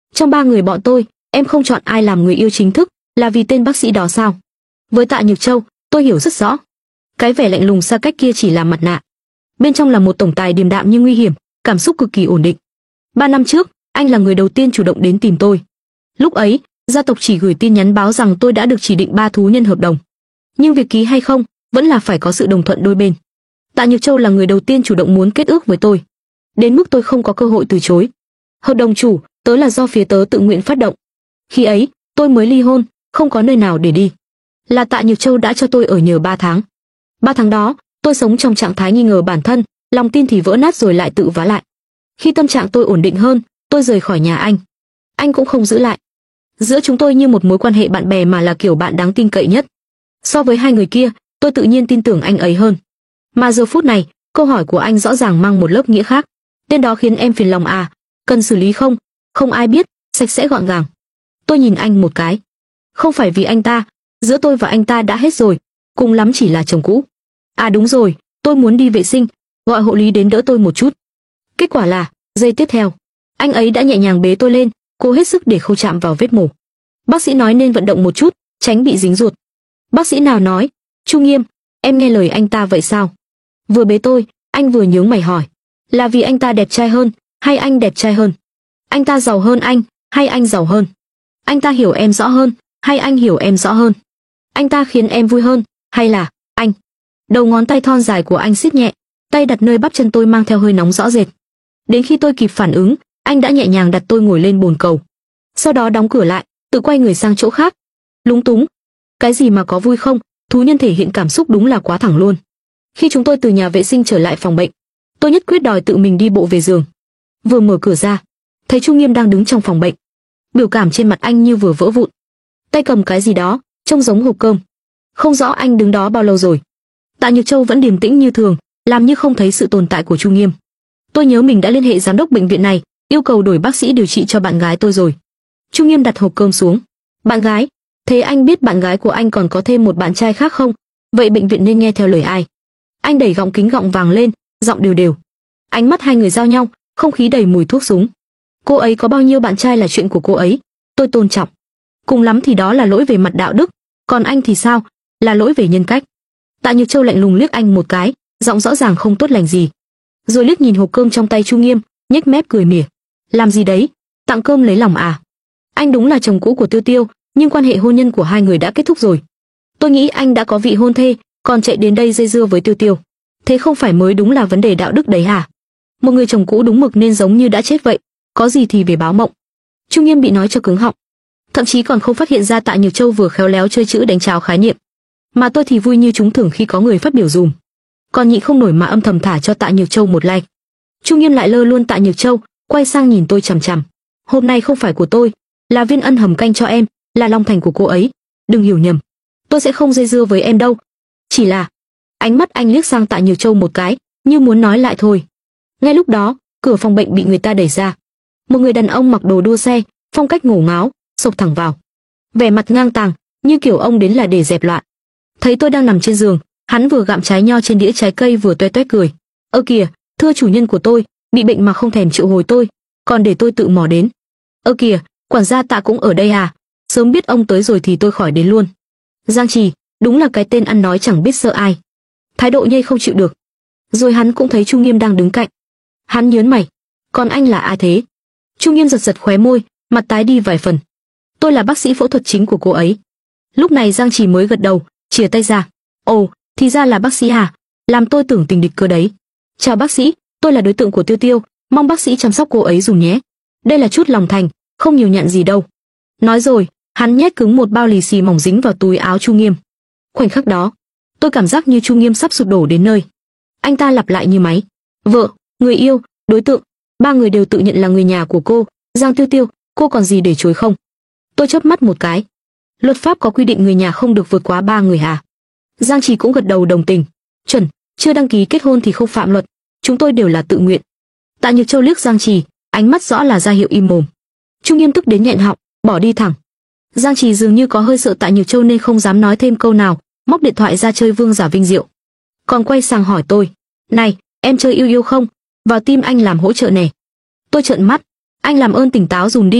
Trong ba người bọn tôi, em không chọn ai làm người yêu chính thức, là vì tên bác sĩ đó sao? Với Tạ Nhược Châu, tôi hiểu rất rõ. Cái vẻ lạnh lùng xa cách kia chỉ là mặt nạ. Bên trong là một tổng tài điềm đạm nhưng nguy hiểm, cảm xúc cực kỳ ổn định. Ba năm trước, anh là người đầu tiên chủ động đến tìm tôi. Lúc ấy, gia tộc chỉ gửi tin nhắn báo rằng tôi đã được chỉ định ba thú nhân hợp đồng. Nhưng việc ký hay không, vẫn là phải có sự đồng thuận đôi bên. Tạ Nhược Châu là người đầu tiên chủ động muốn kết ước với tôi. Đến mức tôi không có cơ hội từ chối. Hợp đồng chủ, tớ là do phía tớ tự nguyện phát động. Khi ấy, tôi mới ly hôn, không có nơi nào để đi. Là Tạ Nhược Châu đã cho tôi ở nhờ ba tháng. Ba tháng đó, tôi sống trong trạng thái nghi ngờ bản thân, lòng tin thì vỡ nát rồi lại tự vá lại. Khi tâm trạng tôi ổn định hơn, tôi rời khỏi nhà anh. Anh cũng không giữ lại. Giữa chúng tôi như một mối quan hệ bạn bè mà là kiểu bạn đáng tin cậy nhất. So với hai người kia, tôi tự nhiên tin tưởng anh ấy hơn. Mà giờ phút này, câu hỏi của anh rõ ràng mang một lớp nghĩa khác. Tên đó khiến em phiền lòng à? Cần xử lý không? Không ai biết, sạch sẽ gọn gàng. Tôi nhìn anh một cái. Không phải vì anh ta, giữa tôi và anh ta đã hết rồi, cùng lắm chỉ là chồng cũ. À đúng rồi, tôi muốn đi vệ sinh, gọi hộ lý đến đỡ tôi một chút. Kết quả là, giây tiếp theo, anh ấy đã nhẹ nhàng bế tôi lên, cố hết sức để không chạm vào vết mổ. Bác sĩ nói nên vận động một chút, tránh bị dính ruột. Bác sĩ nào nói? Chu Nghiêm, em nghe lời anh ta vậy sao? Vừa bế tôi, anh vừa nhướng mày hỏi. Là vì anh ta đẹp trai hơn, hay anh đẹp trai hơn? Anh ta giàu hơn anh, hay anh giàu hơn? Anh ta hiểu em rõ hơn, hay anh hiểu em rõ hơn? Anh ta khiến em vui hơn, hay là anh? Đầu ngón tay thon dài của anh siết nhẹ, tay đặt nơi bắp chân tôi mang theo hơi nóng rõ rệt. Đến khi tôi kịp phản ứng, anh đã nhẹ nhàng đặt tôi ngồi lên bồn cầu. Sau đó đóng cửa lại, tự quay người sang chỗ khác. Lúng túng. Cái gì mà có vui không, thú nhân thể hiện cảm xúc đúng là quá thẳng luôn. Khi chúng tôi từ nhà vệ sinh trở lại phòng bệnh, tôi nhất quyết đòi tự mình đi bộ về giường. Vừa mở cửa ra, thấy Chu Nghiêm đang đứng trong phòng bệnh. Biểu cảm trên mặt anh như vừa vỡ vụn. Tay cầm cái gì đó, trông giống hộp cơm. Không rõ anh đứng đó bao lâu rồi. Tạ Nhược Châu vẫn điềm tĩnh như thường, làm như không thấy sự tồn tại của Chu Nghiêm. Tôi nhớ mình đã liên hệ giám đốc bệnh viện này, yêu cầu đổi bác sĩ điều trị cho bạn gái tôi rồi. Chu Nghiêm đặt hộp cơm xuống. Bạn gái? Thế anh biết bạn gái của anh còn có thêm một bạn trai khác không? Vậy bệnh viện nên nghe theo lời ai? Anh đẩy gọng kính gọng vàng lên, giọng đều đều. Ánh mắt hai người giao nhau, không khí đầy mùi thuốc súng. Cô ấy có bao nhiêu bạn trai là chuyện của cô ấy, tôi tôn trọng. Cùng lắm thì đó là lỗi về mặt đạo đức, còn anh thì sao? Là lỗi về nhân cách. Tạ Nhược Châu lạnh lùng liếc anh một cái, giọng rõ ràng không tốt lành gì. Rồi liếc nhìn hộp cơm trong tay Chu Nghiêm, nhếch mép cười mỉa. Làm gì đấy? Tặng cơm lấy lòng à? Anh đúng là chồng cũ của Tiêu Tiêu, nhưng quan hệ hôn nhân của hai người đã kết thúc rồi. Tôi nghĩ anh đã có vị hôn thê, còn chạy đến đây dây dưa với Tiêu Tiêu. Thế không phải mới đúng là vấn đề đạo đức đấy hả? Một người chồng cũ đúng mực nên giống như đã chết vậy, có gì thì về báo mộng. Chu Nghiêm bị nói cho cứng họng, thậm chí còn không phát hiện ra Tạ Nhược Châu vừa khéo léo chơi chữ đánh tráo khái niệm. Mà tôi thì vui như trúng thưởng khi có người phát biểu dùm. Còn nhịn không nổi mà âm thầm thả cho Tạ Nhược Châu một like. Chu Nghiêm lại lơ luôn Tạ Nhược Châu, quay sang nhìn tôi chằm chằm. Hôm nay không phải của tôi, là viên ân hầm canh cho em, là long thành của cô ấy. Đừng hiểu nhầm, tôi sẽ không dây dưa với em đâu. Chỉ là, ánh mắt anh liếc sang Tạ Nhược Châu một cái, như muốn nói lại thôi. Ngay lúc đó, cửa phòng bệnh bị người ta đẩy ra. Một người đàn ông mặc đồ đua xe, phong cách ngổ ngáo, xộc thẳng vào. Vẻ mặt ngang tàng, như kiểu ông đến là để dẹp loạn. Thấy tôi đang nằm trên giường, hắn vừa gặm trái nho trên đĩa trái cây vừa toe toét cười. Ơ kìa, thưa chủ nhân của tôi, bị bệnh mà không thèm triệu hồi tôi, còn để tôi tự mò đến. Ơ kìa, quản gia Tạ cũng ở đây à? Sớm biết ông tới rồi thì tôi khỏi đến luôn. Giang Trì, đúng là cái tên ăn nói chẳng biết sợ ai. Thái độ nhây không chịu được. Rồi hắn cũng thấy Chu Nghiêm đang đứng cạnh. Hắn nhớn mày, còn anh là ai thế? Chu Nghiêm giật giật khóe môi, mặt tái đi vài phần. Tôi là bác sĩ phẫu thuật chính của cô ấy. Lúc này Giang Trì mới gật đầu, chìa tay ra. Ồ, thì ra là bác sĩ à? Làm tôi tưởng tình địch cơ đấy. Chào bác sĩ, tôi là đối tượng của Tiêu Tiêu, mong bác sĩ chăm sóc cô ấy dùm nhé. Đây là chút lòng thành, không nhiều nhặn gì đâu. Nói rồi, hắn nhét cứng một bao lì xì mỏng dính vào túi áo Chu Nghiêm. Khoảnh khắc đó, tôi cảm giác như Chu Nghiêm sắp sụp đổ đến nơi. Anh ta lặp lại như máy. Vợ, người yêu, đối tượng, ba người đều tự nhận là người nhà của cô. Giang Tiêu Tiêu, cô còn gì để chối không? Tôi chớp mắt một cái. Luật pháp có quy định người nhà không được vượt quá ba người à? Giang Trì cũng gật đầu đồng tình. Chuẩn, chưa đăng ký kết hôn thì không phạm luật. Chúng tôi đều là tự nguyện. Tạ Nhược Châu liếc Giang Trì, ánh mắt rõ là ra hiệu im mồm. Chu Nghiêm tức đến nghẹn họng, bỏ đi thẳng. Giang Trì dường như có hơi sợ Tạ Nhược Châu nên không dám nói thêm câu nào, móc điện thoại ra chơi vương giả vinh diệu. Còn quay sang hỏi tôi, này, em chơi yêu yêu không? Vào team anh làm hỗ trợ nè. Tôi trợn mắt, anh làm ơn tỉnh táo dùm đi,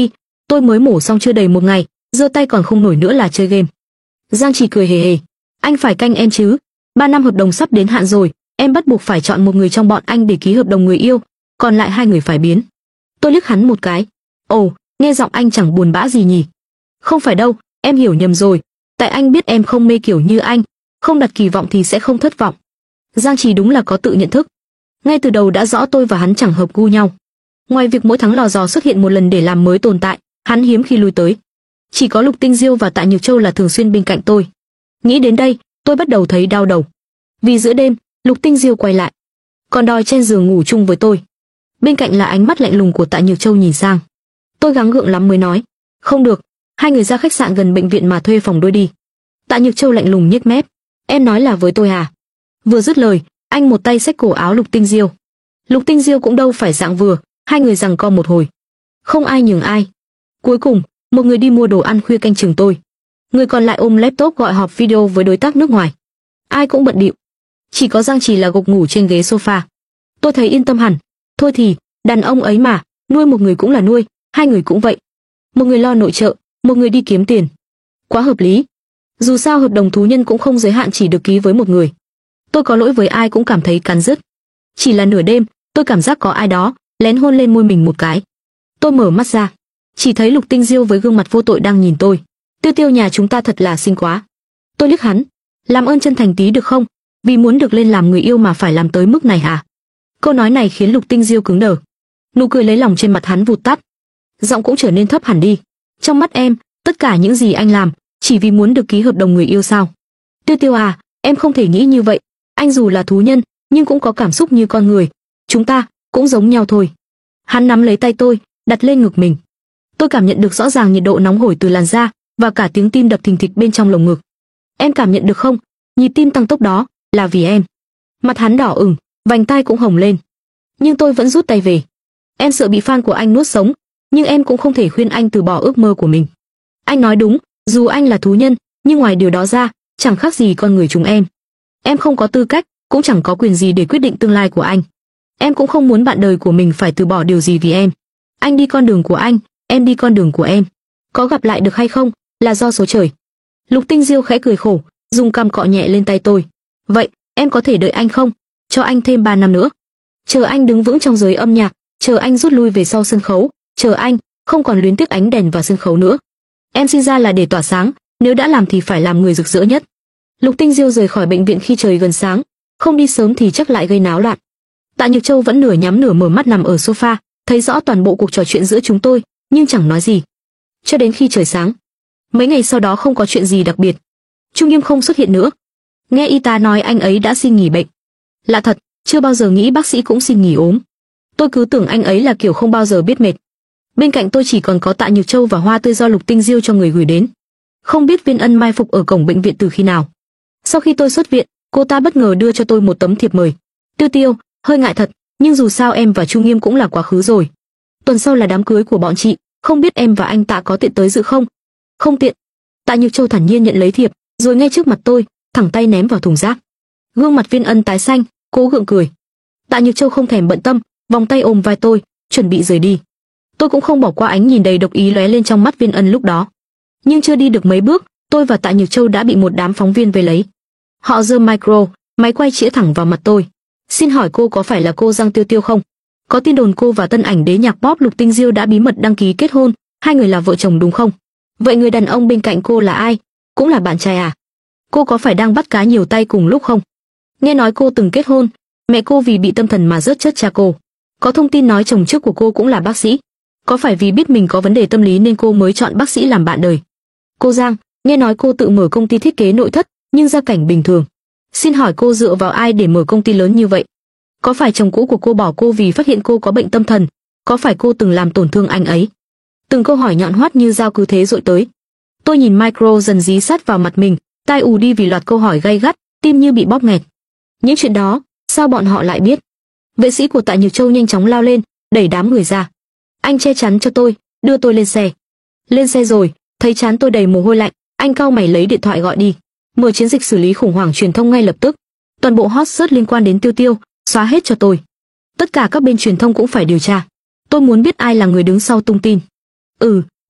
Tôi mới mổ xong chưa đầy một ngày, giơ tay còn không nổi nữa là chơi game. Giang Chỉ cười hề hề. Anh phải canh em chứ. Ba năm hợp đồng sắp đến hạn rồi, em bắt buộc phải chọn một người trong bọn anh để ký hợp đồng người yêu, còn lại hai người phải biến. Tôi liếc hắn một cái. Ồ, nghe giọng anh chẳng buồn bã gì nhỉ? Không phải đâu, em hiểu nhầm rồi. Tại anh biết em không mê kiểu như anh, không đặt kỳ vọng thì sẽ không thất vọng. Giang Trì đúng là có tự nhận thức. Ngay từ đầu đã rõ tôi và hắn chẳng hợp gu nhau. Ngoài việc mỗi tháng lò dò xuất hiện một lần để làm mới tồn tại, hắn hiếm khi lui tới. Chỉ có Lục Tinh Diêu và Tạ Nhược Châu là thường xuyên bên cạnh tôi. Nghĩ đến đây, tôi bắt đầu thấy đau đầu. Vì giữa đêm, Lục Tinh Diêu quay lại, còn đòi trên giường ngủ chung với tôi. Bên cạnh là ánh mắt lạnh lùng của Tạ Nhược Châu nhìn sang. Tôi gắng gượng lắm mới nói, không được, hai người ra khách sạn gần bệnh viện mà thuê phòng đôi đi. Tạ Nhược Châu lạnh lùng nhếch mép, em nói là với tôi à? Vừa dứt lời, anh một tay xách cổ áo Lục Tinh Diêu. Lục Tinh Diêu cũng đâu phải dạng vừa, hai người giằng co một hồi, không ai nhường ai. Cuối cùng, một người đi mua đồ ăn khuya canh chừng tôi, người còn lại ôm laptop gọi họp video với đối tác nước ngoài. Ai cũng bận bịu, chỉ có Giang Trì là gục ngủ trên ghế sofa. Tôi thấy yên tâm hẳn. Thôi thì, đàn ông ấy mà, nuôi một người cũng là nuôi, hai người cũng vậy. Một người lo nội trợ, một người đi kiếm tiền. Quá hợp lý. Dù sao hợp đồng thú nhân cũng không giới hạn chỉ được ký với một người. Tôi có lỗi với ai cũng cảm thấy cắn rứt. Chỉ là nửa đêm, tôi cảm giác có ai đó lén hôn lên môi mình một cái. Tôi mở mắt ra, chỉ thấy Lục Tinh Diêu với gương mặt vô tội đang nhìn tôi. Tiêu Tiêu nhà chúng ta thật là xinh quá. Tôi liếc hắn, làm ơn chân thành tí được không? Vì muốn được lên làm người yêu mà phải làm tới mức này hả? Câu nói này khiến Lục Tinh Diêu cứng đờ. Nụ cười lấy lòng trên mặt hắn vụt tắt, giọng cũng trở nên thấp hẳn đi. Trong mắt em, tất cả những gì anh làm chỉ vì muốn được ký hợp đồng người yêu sao? Tiêu Tiêu à, em không thể nghĩ như vậy. Anh dù là thú nhân, nhưng cũng có cảm xúc như con người. Chúng ta cũng giống nhau thôi. Hắn nắm lấy tay tôi, đặt lên ngực mình. Tôi cảm nhận được rõ ràng nhiệt độ nóng hổi từ làn da và cả tiếng tim đập thình thịch bên trong lồng ngực. Em cảm nhận được không? Nhịp tim tăng tốc đó là vì em. Mặt hắn đỏ ửng, vành tai cũng hồng lên. Nhưng tôi vẫn rút tay về. Em sợ bị fan của anh nuốt sống, nhưng em cũng không thể khuyên anh từ bỏ ước mơ của mình. Anh nói đúng, dù anh là thú nhân, nhưng ngoài điều đó ra, chẳng khác gì con người chúng em. Em không có tư cách, cũng chẳng có quyền gì để quyết định tương lai của anh. Em cũng không muốn bạn đời của mình phải từ bỏ điều gì vì em. Anh đi con đường của anh, em đi con đường của em. Có gặp lại được hay không, là do số trời. Lục Tinh Diêu khẽ cười khổ, dùng cằm cọ nhẹ lên tay tôi. Vậy, em có thể đợi anh không? Cho anh thêm ba năm nữa. Chờ anh đứng vững trong giới âm nhạc, chờ anh rút lui về sau sân khấu, chờ anh không còn luyến tiếc ánh đèn và sân khấu nữa. Em sinh ra là để tỏa sáng, nếu đã làm thì phải làm người rực rỡ nhất. Lục Tinh Diêu rời khỏi bệnh viện khi trời gần sáng, không đi sớm thì chắc lại gây náo loạn. Tạ Nhược Châu vẫn nửa nhắm nửa mở mắt nằm ở sofa, thấy rõ toàn bộ cuộc trò chuyện giữa chúng tôi, nhưng chẳng nói gì. Cho đến khi trời sáng. Mấy ngày sau đó không có chuyện gì đặc biệt. Trung Nghiêm không xuất hiện nữa. Nghe y tá nói anh ấy đã xin nghỉ bệnh. Lạ thật, chưa bao giờ nghĩ bác sĩ cũng xin nghỉ ốm. Tôi cứ tưởng anh ấy là kiểu không bao giờ biết mệt. Bên cạnh tôi chỉ còn có Tạ Nhược Châu và hoa tươi do Lục Tinh Diêu cho người gửi đến. Không biết Viên Ân mai phục ở cổng bệnh viện từ khi nào. Sau khi tôi xuất viện, cô ta bất ngờ đưa cho tôi một tấm thiệp mời. Tiêu Tiêu, hơi ngại thật, nhưng dù sao em và Trung Nghiêm cũng là quá khứ rồi. Tuần sau là đám cưới của bọn chị, không biết em và anh Tạ có tiện tới dự không? Không tiện. Tạ Nhược Châu thản nhiên nhận lấy thiệp, rồi ngay trước mặt tôi, thẳng tay ném vào thùng rác. Gương mặt Viên Ân tái xanh, cố gượng cười. Tạ Nhược Châu không thèm bận tâm, vòng tay ôm vai tôi, chuẩn bị rời đi. Tôi cũng không bỏ qua ánh nhìn đầy độc ý lóe lên trong mắt Viên Ân lúc đó. Nhưng chưa đi được mấy bước, tôi và Tạ Nhược Châu đã bị một đám phóng viên vây lấy. Họ giơ micro, máy quay chĩa thẳng vào mặt tôi. Xin hỏi cô có phải là cô Giang Tiêu Tiêu không? Có tin đồn cô và tân ảnh đế nhạc pop Lục Tinh Diêu đã bí mật đăng ký kết hôn, hai người là vợ chồng đúng không? Vậy người đàn ông bên cạnh cô là ai? Cũng là bạn trai à? Cô có phải đang bắt cá nhiều tay cùng lúc không? Nghe nói cô từng kết hôn, mẹ cô vì bị tâm thần mà rớt chất cha cô. Có thông tin nói chồng trước của cô cũng là bác sĩ. Có phải vì biết mình có vấn đề tâm lý nên cô mới chọn bác sĩ làm bạn đời? Cô Giang, nghe nói cô tự mở công ty thiết kế nội thất, nhưng gia cảnh bình thường. Xin hỏi cô dựa vào ai để mở công ty lớn như vậy? Có phải chồng cũ của cô bỏ cô vì phát hiện cô có bệnh tâm thần? Có phải cô từng làm tổn thương anh ấy? Từng câu hỏi nhọn hoắt như dao cứ thế dội tới. Tôi nhìn micro dần dí sát vào mặt mình, tai ù đi vì loạt câu hỏi gay gắt, tim như bị bóp nghẹt. Những chuyện đó, sao bọn họ lại biết? Vệ sĩ của Tạ Nhược Châu nhanh chóng lao lên, đẩy đám người ra. Anh che chắn cho tôi, đưa tôi lên xe. Lên xe rồi, thấy trán tôi đầy mồ hôi lạnh, anh cau mày lấy điện thoại gọi đi. Mở chiến dịch xử lý khủng hoảng truyền thông ngay lập tức. Toàn bộ hot search liên quan đến Tiêu Tiêu, xóa hết cho tôi. Tất cả các bên truyền thông cũng phải điều tra. Tôi muốn biết ai là người đứng sau tung tin. Ừ,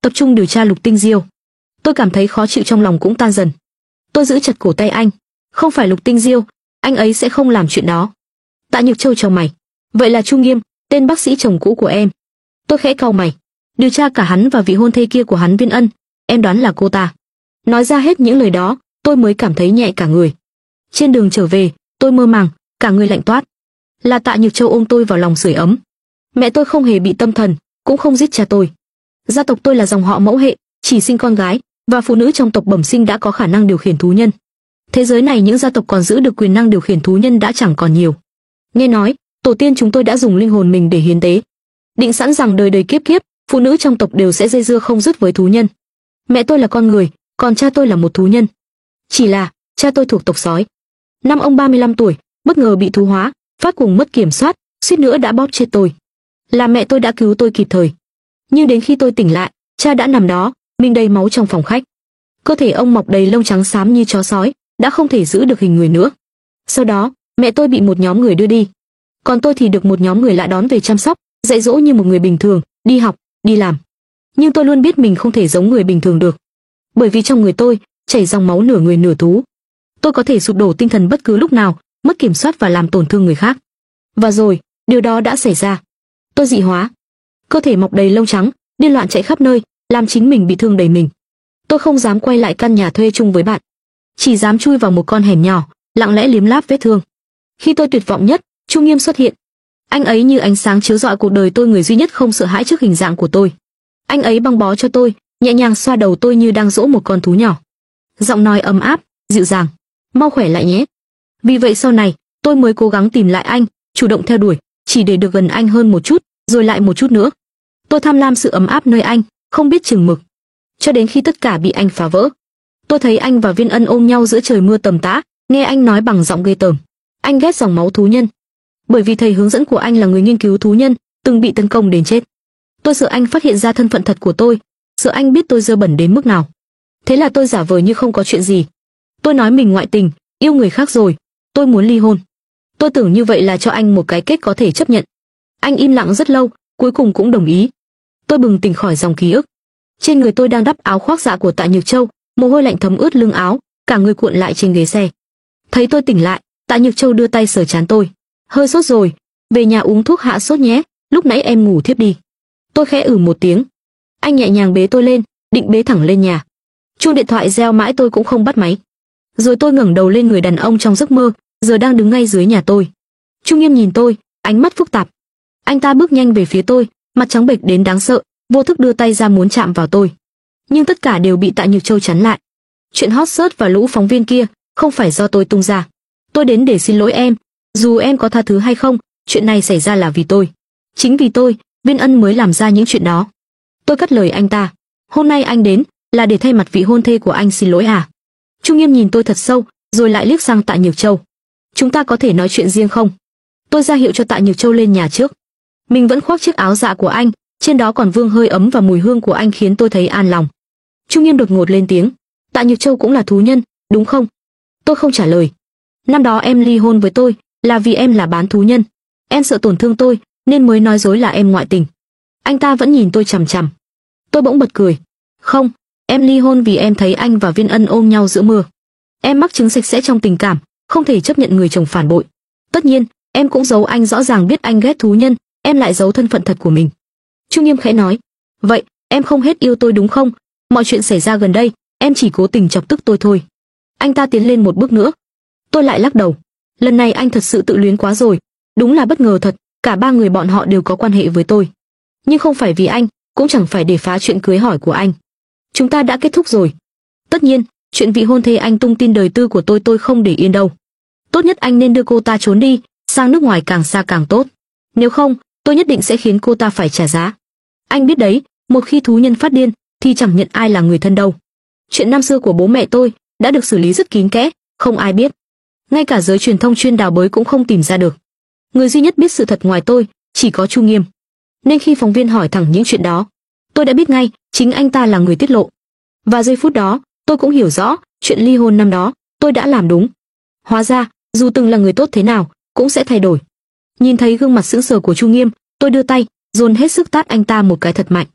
tập trung điều tra Lục Tinh Diêu. Tôi cảm thấy khó chịu trong lòng cũng tan dần. Tôi giữ chặt cổ tay anh. Không phải Lục Tinh Diêu, anh ấy sẽ không làm chuyện đó. Tạ Nhược Châu chau mày. Vậy là Chu Nghiêm, tên bác sĩ chồng cũ của em. Tôi khẽ cau mày. Điều tra cả hắn và vị hôn thê kia của hắn Viên Ân, em đoán là cô ta. Nói ra hết những lời đó, tôi mới cảm thấy nhẹ cả người. Trên đường trở về, tôi mơ màng, cả người lạnh toát. Là Tạ Nhược Châu ôm tôi vào lòng sưởi ấm. Mẹ tôi không hề bị tâm thần, cũng không giết cha tôi. Gia tộc tôi là dòng họ mẫu hệ, chỉ sinh con gái, và phụ nữ trong tộc bẩm sinh đã có khả năng điều khiển thú nhân. Thế giới này những gia tộc còn giữ được quyền năng điều khiển thú nhân đã chẳng còn nhiều. Nghe nói, tổ tiên chúng tôi đã dùng linh hồn mình để hiến tế, định sẵn rằng đời đời kiếp kiếp, phụ nữ trong tộc đều sẽ dây dưa không dứt với thú nhân. Mẹ tôi là con người, còn cha tôi là một thú nhân. Chỉ là, cha tôi thuộc tộc sói. Năm ông ba mươi lăm tuổi, bất ngờ bị thú hóa, phát cuồng mất kiểm soát, suýt nữa đã bóp chết tôi. Là mẹ tôi đã cứu tôi kịp thời. Nhưng đến khi tôi tỉnh lại, cha đã nằm đó, mình đầy máu trong phòng khách. Cơ thể ông mọc đầy lông trắng xám như chó sói, đã không thể giữ được hình người nữa. Sau đó, mẹ tôi bị một nhóm người đưa đi. Còn tôi thì được một nhóm người lạ đón về chăm sóc, dạy dỗ như một người bình thường, đi học, đi làm. Nhưng tôi luôn biết mình không thể giống người bình thường được. Bởi vì trong người tôi, chảy dòng máu nửa người nửa thú. Tôi có thể sụp đổ tinh thần bất cứ lúc nào, mất kiểm soát và làm tổn thương người khác. Và rồi, điều đó đã xảy ra. Tôi dị hóa. Cơ thể mọc đầy lông trắng, điên loạn chạy khắp nơi, làm chính mình bị thương đầy mình. Tôi không dám quay lại căn nhà thuê chung với bạn. Chỉ dám chui vào một con hẻm nhỏ, lặng lẽ liếm láp vết thương. Khi tôi tuyệt vọng nhất, Chu Nghiêm xuất hiện. Anh ấy như ánh sáng chiếu rọi cuộc đời tôi, người duy nhất không sợ hãi trước hình dạng của tôi. Anh ấy băng bó cho tôi, nhẹ nhàng xoa đầu tôi như đang dỗ một con thú nhỏ. Giọng nói ấm áp, dịu dàng. Mau khỏe lại nhé. Vì vậy sau này, tôi mới cố gắng tìm lại anh, chủ động theo đuổi, chỉ để được gần anh hơn một chút, rồi lại một chút nữa. Tôi tham lam sự ấm áp nơi anh, không biết chừng mực. Cho đến khi tất cả bị anh phá vỡ. Tôi thấy anh và Viên Ân ôm nhau giữa trời mưa tầm tã, nghe anh nói bằng giọng ghê tởm. Anh ghét dòng máu thú nhân. Bởi vì thầy hướng dẫn của anh là người nghiên cứu thú nhân, từng bị tấn công đến chết. Tôi sợ anh phát hiện ra thân phận thật của tôi, sợ anh biết tôi dơ bẩn đến mức nào. Thế là tôi giả vờ như không có chuyện gì. Tôi nói mình ngoại tình, yêu người khác rồi, tôi muốn ly hôn. Tôi tưởng như vậy là cho anh một cái kết có thể chấp nhận. Anh im lặng rất lâu, cuối cùng cũng đồng ý. Tôi bừng tỉnh khỏi dòng ký ức. Trên người tôi đang đắp áo khoác dạ của Tạ Nhược Châu, mồ hôi lạnh thấm ướt lưng áo, cả người cuộn lại trên ghế xe. Thấy tôi tỉnh lại, Tạ Nhược Châu đưa tay sờ trán tôi. Hơi sốt rồi, về nhà uống thuốc hạ sốt nhé, lúc nãy em ngủ thiếp đi. Tôi khẽ ử một tiếng. Anh nhẹ nhàng bế tôi lên, định bế thẳng lên nhà. Chuông điện thoại reo mãi tôi cũng không bắt máy. Rồi tôi ngẩng đầu lên người đàn ông trong giấc mơ, giờ đang đứng ngay dưới nhà tôi. Chu Nghiêm nhìn tôi, ánh mắt phức tạp. Anh ta bước nhanh về phía tôi, mặt trắng bệch đến đáng sợ, vô thức đưa tay ra muốn chạm vào tôi. Nhưng tất cả đều bị Tạ Nhược Châu chắn lại. Chuyện hot search và lũ phóng viên kia không phải do tôi tung ra. Tôi đến để xin lỗi em, dù em có tha thứ hay không, chuyện này xảy ra là vì tôi. Chính vì tôi, Viên Ân mới làm ra những chuyện đó. Tôi cắt lời anh ta. Hôm nay anh đến là để thay mặt vị hôn thê của anh xin lỗi à? Chu Nghiêm nhìn tôi thật sâu, rồi lại liếc sang Tạ Nhược Châu. Chúng ta có thể nói chuyện riêng không? Tôi ra hiệu cho Tạ Nhược Châu lên nhà trước. Mình vẫn khoác chiếc áo dạ của anh, trên đó còn vương hơi ấm và mùi hương của anh khiến tôi thấy an lòng. Chu Nghiêm đột ngột lên tiếng. Tạ Nhược Châu cũng là thú nhân, đúng không? Tôi không trả lời. Năm đó em ly hôn với tôi là vì em là bán thú nhân. Em sợ tổn thương tôi nên mới nói dối là em ngoại tình. Anh ta vẫn nhìn tôi chằm chằm. Tôi bỗng bật cười. Không, em ly hôn vì em thấy anh và Viên Ân ôm nhau giữa mưa. Em mắc chứng sạch sẽ trong tình cảm, không thể chấp nhận người chồng phản bội. Tất nhiên, em cũng giấu anh, rõ ràng biết anh ghét thú nhân, em lại giấu thân phận thật của mình. Chu Nghiêm khẽ nói. Vậy, em không hết yêu tôi đúng không? Mọi chuyện xảy ra gần đây, em chỉ cố tình chọc tức tôi thôi. Anh ta tiến lên một bước nữa. Tôi lại lắc đầu. Lần này anh thật sự tự luyến quá rồi. Đúng là bất ngờ thật, cả ba người bọn họ đều có quan hệ với tôi. Nhưng không phải vì anh, cũng chẳng phải để phá chuyện cưới hỏi của anh. Chúng ta đã kết thúc rồi. Tất nhiên, chuyện vị hôn thê anh tung tin đời tư của tôi tôi không để yên đâu. Tốt nhất anh nên đưa cô ta trốn đi, sang nước ngoài càng xa càng tốt. Nếu không, tôi nhất định sẽ khiến cô ta phải trả giá. Anh biết đấy, một khi thú nhân phát điên, thì chẳng nhận ai là người thân đâu. Chuyện năm xưa của bố mẹ tôi đã được xử lý rất kín kẽ, không ai biết. Ngay cả giới truyền thông chuyên đào bới cũng không tìm ra được. Người duy nhất biết sự thật ngoài tôi chỉ có Chu Nghiêm. Nên khi phóng viên hỏi thẳng những chuyện đó, tôi đã biết ngay chính anh ta là người tiết lộ. Và giây phút đó, tôi cũng hiểu rõ chuyện ly hôn năm đó tôi đã làm đúng. Hóa ra, dù từng là người tốt thế nào, cũng sẽ thay đổi. Nhìn thấy gương mặt sững sờ của Chu Nghiêm, tôi đưa tay, dồn hết sức tát anh ta một cái thật mạnh.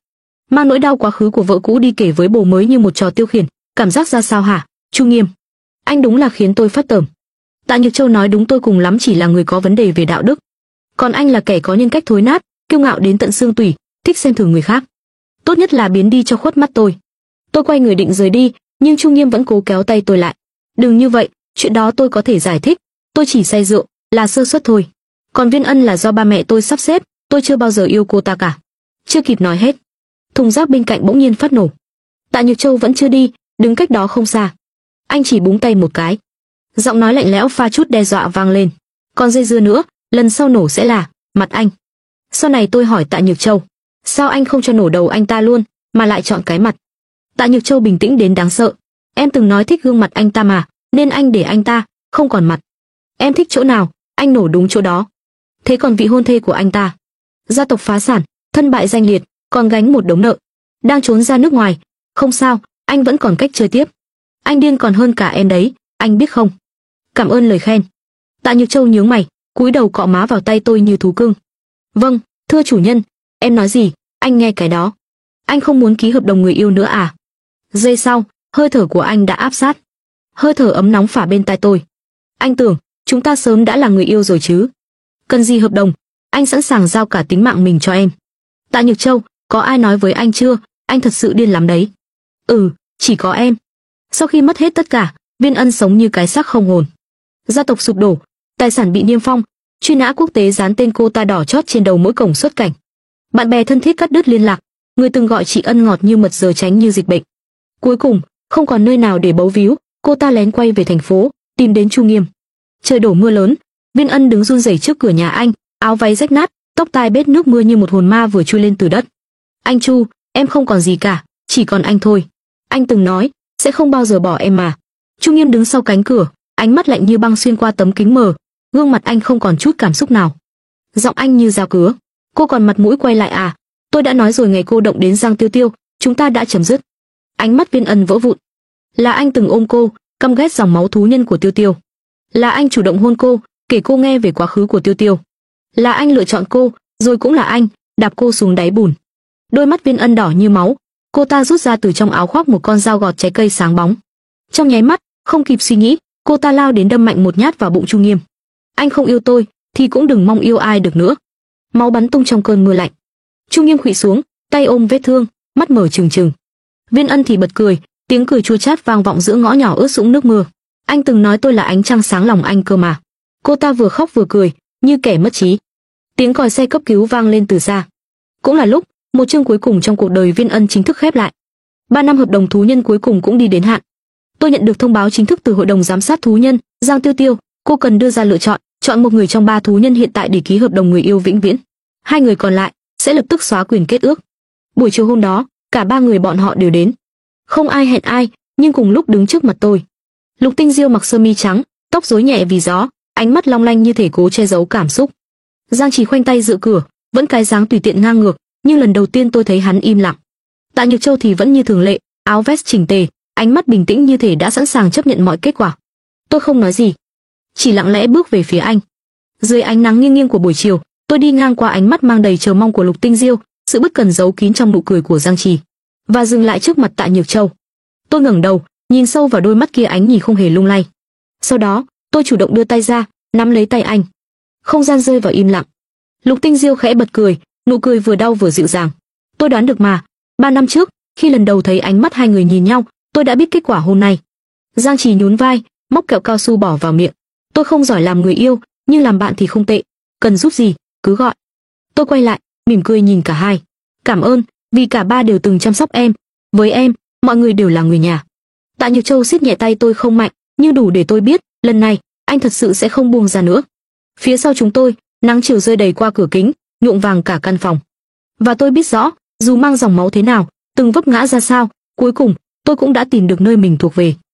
mang nỗi đau quá khứ của vợ cũ đi kể với bồ mới như một trò tiêu khiển, cảm giác ra sao hả? Chu Nghiêm, anh đúng là khiến tôi phát tởm. Tạ Nhược Châu nói đúng, tôi cùng lắm chỉ là người có vấn đề về đạo đức, còn anh là kẻ có nhân cách thối nát, kiêu ngạo đến tận xương tủy, thích xem thường người khác. Tốt nhất là biến đi cho khuất mắt tôi. Tôi quay người định rời đi, nhưng Chu Nghiêm vẫn cố kéo tay tôi lại. Đừng như vậy, chuyện đó tôi có thể giải thích, tôi chỉ say rượu, là sơ suất thôi. Còn Viên Ân là do ba mẹ tôi sắp xếp, tôi chưa bao giờ yêu cô ta cả. Chưa kịp nói hết, thùng rác bên cạnh bỗng nhiên phát nổ. Tạ Nhược Châu vẫn chưa đi, đứng cách đó không xa. Anh chỉ búng tay một cái, giọng nói lạnh lẽo pha chút đe dọa vang lên. Còn dây dưa nữa, lần sau nổ sẽ là mặt anh. Sau này tôi hỏi Tạ Nhược Châu, sao anh không cho nổ đầu anh ta luôn, mà lại chọn cái mặt? Tạ Nhược Châu bình tĩnh đến đáng sợ. Em từng nói thích gương mặt anh ta mà, nên anh để anh ta không còn mặt. Em thích chỗ nào, anh nổ đúng chỗ đó. Thế còn vị hôn thê của anh ta, gia tộc phá sản, thân bại danh liệt, còn gánh một đống nợ, đang trốn ra nước ngoài. Không sao, anh vẫn còn cách chơi tiếp. Anh điên còn hơn cả em đấy, anh biết không? Cảm ơn lời khen. Tạ Nhược Châu nhướng mày, cúi đầu cọ má vào tay tôi như thú cưng. Vâng, thưa chủ nhân, em nói gì, anh nghe cái đó. Anh không muốn ký hợp đồng người yêu nữa à? Giây sau, hơi thở của anh đã áp sát. Hơi thở ấm nóng phả bên tai tôi. Anh tưởng chúng ta sớm đã là người yêu rồi chứ? Cần gì hợp đồng, anh sẵn sàng giao cả tính mạng mình cho em. Tạ Nhược Châu, có ai nói với anh chưa, anh thật sự điên lắm đấy. Ừ, chỉ có em. Sau khi mất hết tất cả, Viên Ân sống như cái xác không hồn. Gia tộc sụp đổ, tài sản bị niêm phong, truy nã quốc tế dán tên cô ta đỏ chót trên đầu mỗi cổng xuất cảnh. Bạn bè thân thiết cắt đứt liên lạc, người từng gọi chị ân ngọt như mật giờ tránh như dịch bệnh. Cuối cùng, không còn nơi nào để bấu víu, cô ta lén quay về thành phố, tìm đến Chu Nghiêm. Trời đổ mưa lớn, Viên Ân đứng run rẩy trước cửa nhà anh, áo váy rách nát, tóc tai bết nước mưa như một hồn ma vừa chui lên từ đất. Anh Chu, em không còn gì cả, chỉ còn anh thôi. Anh từng nói sẽ không bao giờ bỏ em mà. Chu Nghiêm đứng sau cánh cửa, ánh mắt lạnh như băng xuyên qua tấm kính mờ, gương mặt anh không còn chút cảm xúc nào. Giọng anh như dao cứa. Cô còn mặt mũi quay lại à? Tôi đã nói rồi, ngày cô động đến Giang Tiêu Tiêu, chúng ta đã chấm dứt. Ánh mắt Viên Ân vỡ vụn. Là anh từng ôm cô, căm ghét dòng máu thú nhân của Tiêu Tiêu. Là anh chủ động hôn cô, kể cô nghe về quá khứ của Tiêu Tiêu. Là anh lựa chọn cô, rồi cũng là anh đạp cô xuống đáy bùn. Đôi mắt Viên Ân đỏ như máu, cô ta rút ra từ trong áo khoác một con dao gọt trái cây sáng bóng. Trong nháy mắt, không kịp suy nghĩ, cô ta lao đến đâm mạnh một nhát vào bụng Chu Nghiêm. Anh không yêu tôi, thì cũng đừng mong yêu ai được nữa. Máu bắn tung trong cơn mưa lạnh. Chu Nghiêm khuỵu xuống, tay ôm vết thương, mắt mở trừng trừng. Viên Ân thì bật cười, tiếng cười chua chát vang vọng giữa ngõ nhỏ ướt sũng nước mưa. Anh từng nói tôi là ánh trăng sáng lòng anh cơ mà. Cô ta vừa khóc vừa cười, như kẻ mất trí. Tiếng còi xe cấp cứu vang lên từ xa. Cũng là lúc một chương cuối cùng trong cuộc đời Viên Ân chính thức khép lại. Ba năm hợp đồng thú nhân cuối cùng cũng đi đến hạn. Tôi nhận được thông báo chính thức từ hội đồng giám sát thú nhân, Giang Tiêu Tiêu, cô cần đưa ra lựa chọn, chọn một người trong ba thú nhân hiện tại để ký hợp đồng người yêu vĩnh viễn. Hai người còn lại sẽ lập tức xóa quyền kết ước. Buổi chiều hôm đó, cả ba người bọn họ đều đến. Không ai hẹn ai, nhưng cùng lúc đứng trước mặt tôi. Lục Tinh Diêu mặc sơ mi trắng, tóc rối nhẹ vì gió, ánh mắt long lanh như thể cố che giấu cảm xúc. Giang Chỉ khoanh tay dựa cửa, vẫn cái dáng tùy tiện ngang ngược, nhưng lần đầu tiên tôi thấy hắn im lặng. Tạ Nhược Châu thì vẫn như thường lệ, áo vest chỉnh tề, ánh mắt bình tĩnh như thể đã sẵn sàng chấp nhận mọi kết quả. Tôi không nói gì, chỉ lặng lẽ bước về phía anh. Dưới ánh nắng nghiêng nghiêng của buổi chiều, tôi đi ngang qua ánh mắt mang đầy chờ mong của Lục Tinh Diêu, sự bất cần giấu kín trong nụ cười của Giang Trì, và dừng lại trước mặt Tạ Nhược Châu. Tôi ngẩng đầu, nhìn sâu vào đôi mắt kia, ánh nhìn không hề lung lay. Sau đó, tôi chủ động đưa tay ra, nắm lấy tay anh. Không gian rơi vào im lặng. Lục Tinh Diêu khẽ bật cười, nụ cười vừa đau vừa dịu dàng. Tôi đoán được mà, ba năm trước, khi lần đầu thấy ánh mắt hai người nhìn nhau, tôi đã biết kết quả hôm nay. Giang Trì nhún vai, móc kẹo cao su bỏ vào miệng. Tôi không giỏi làm người yêu, nhưng làm bạn thì không tệ. Cần giúp gì, cứ gọi. Tôi quay lại, mỉm cười nhìn cả hai. Cảm ơn, vì cả ba đều từng chăm sóc em. Với em, mọi người đều là người nhà. Tạ Nhược Châu siết nhẹ tay tôi không mạnh, nhưng đủ để tôi biết, lần này, anh thật sự sẽ không buông ra nữa. Phía sau chúng tôi, nắng chiều rơi đầy qua cửa kính, nhuộm vàng cả căn phòng. Và tôi biết rõ, dù mang dòng máu thế nào, từng vấp ngã ra sao, cuối cùng, tôi cũng đã tìm được nơi mình thuộc về.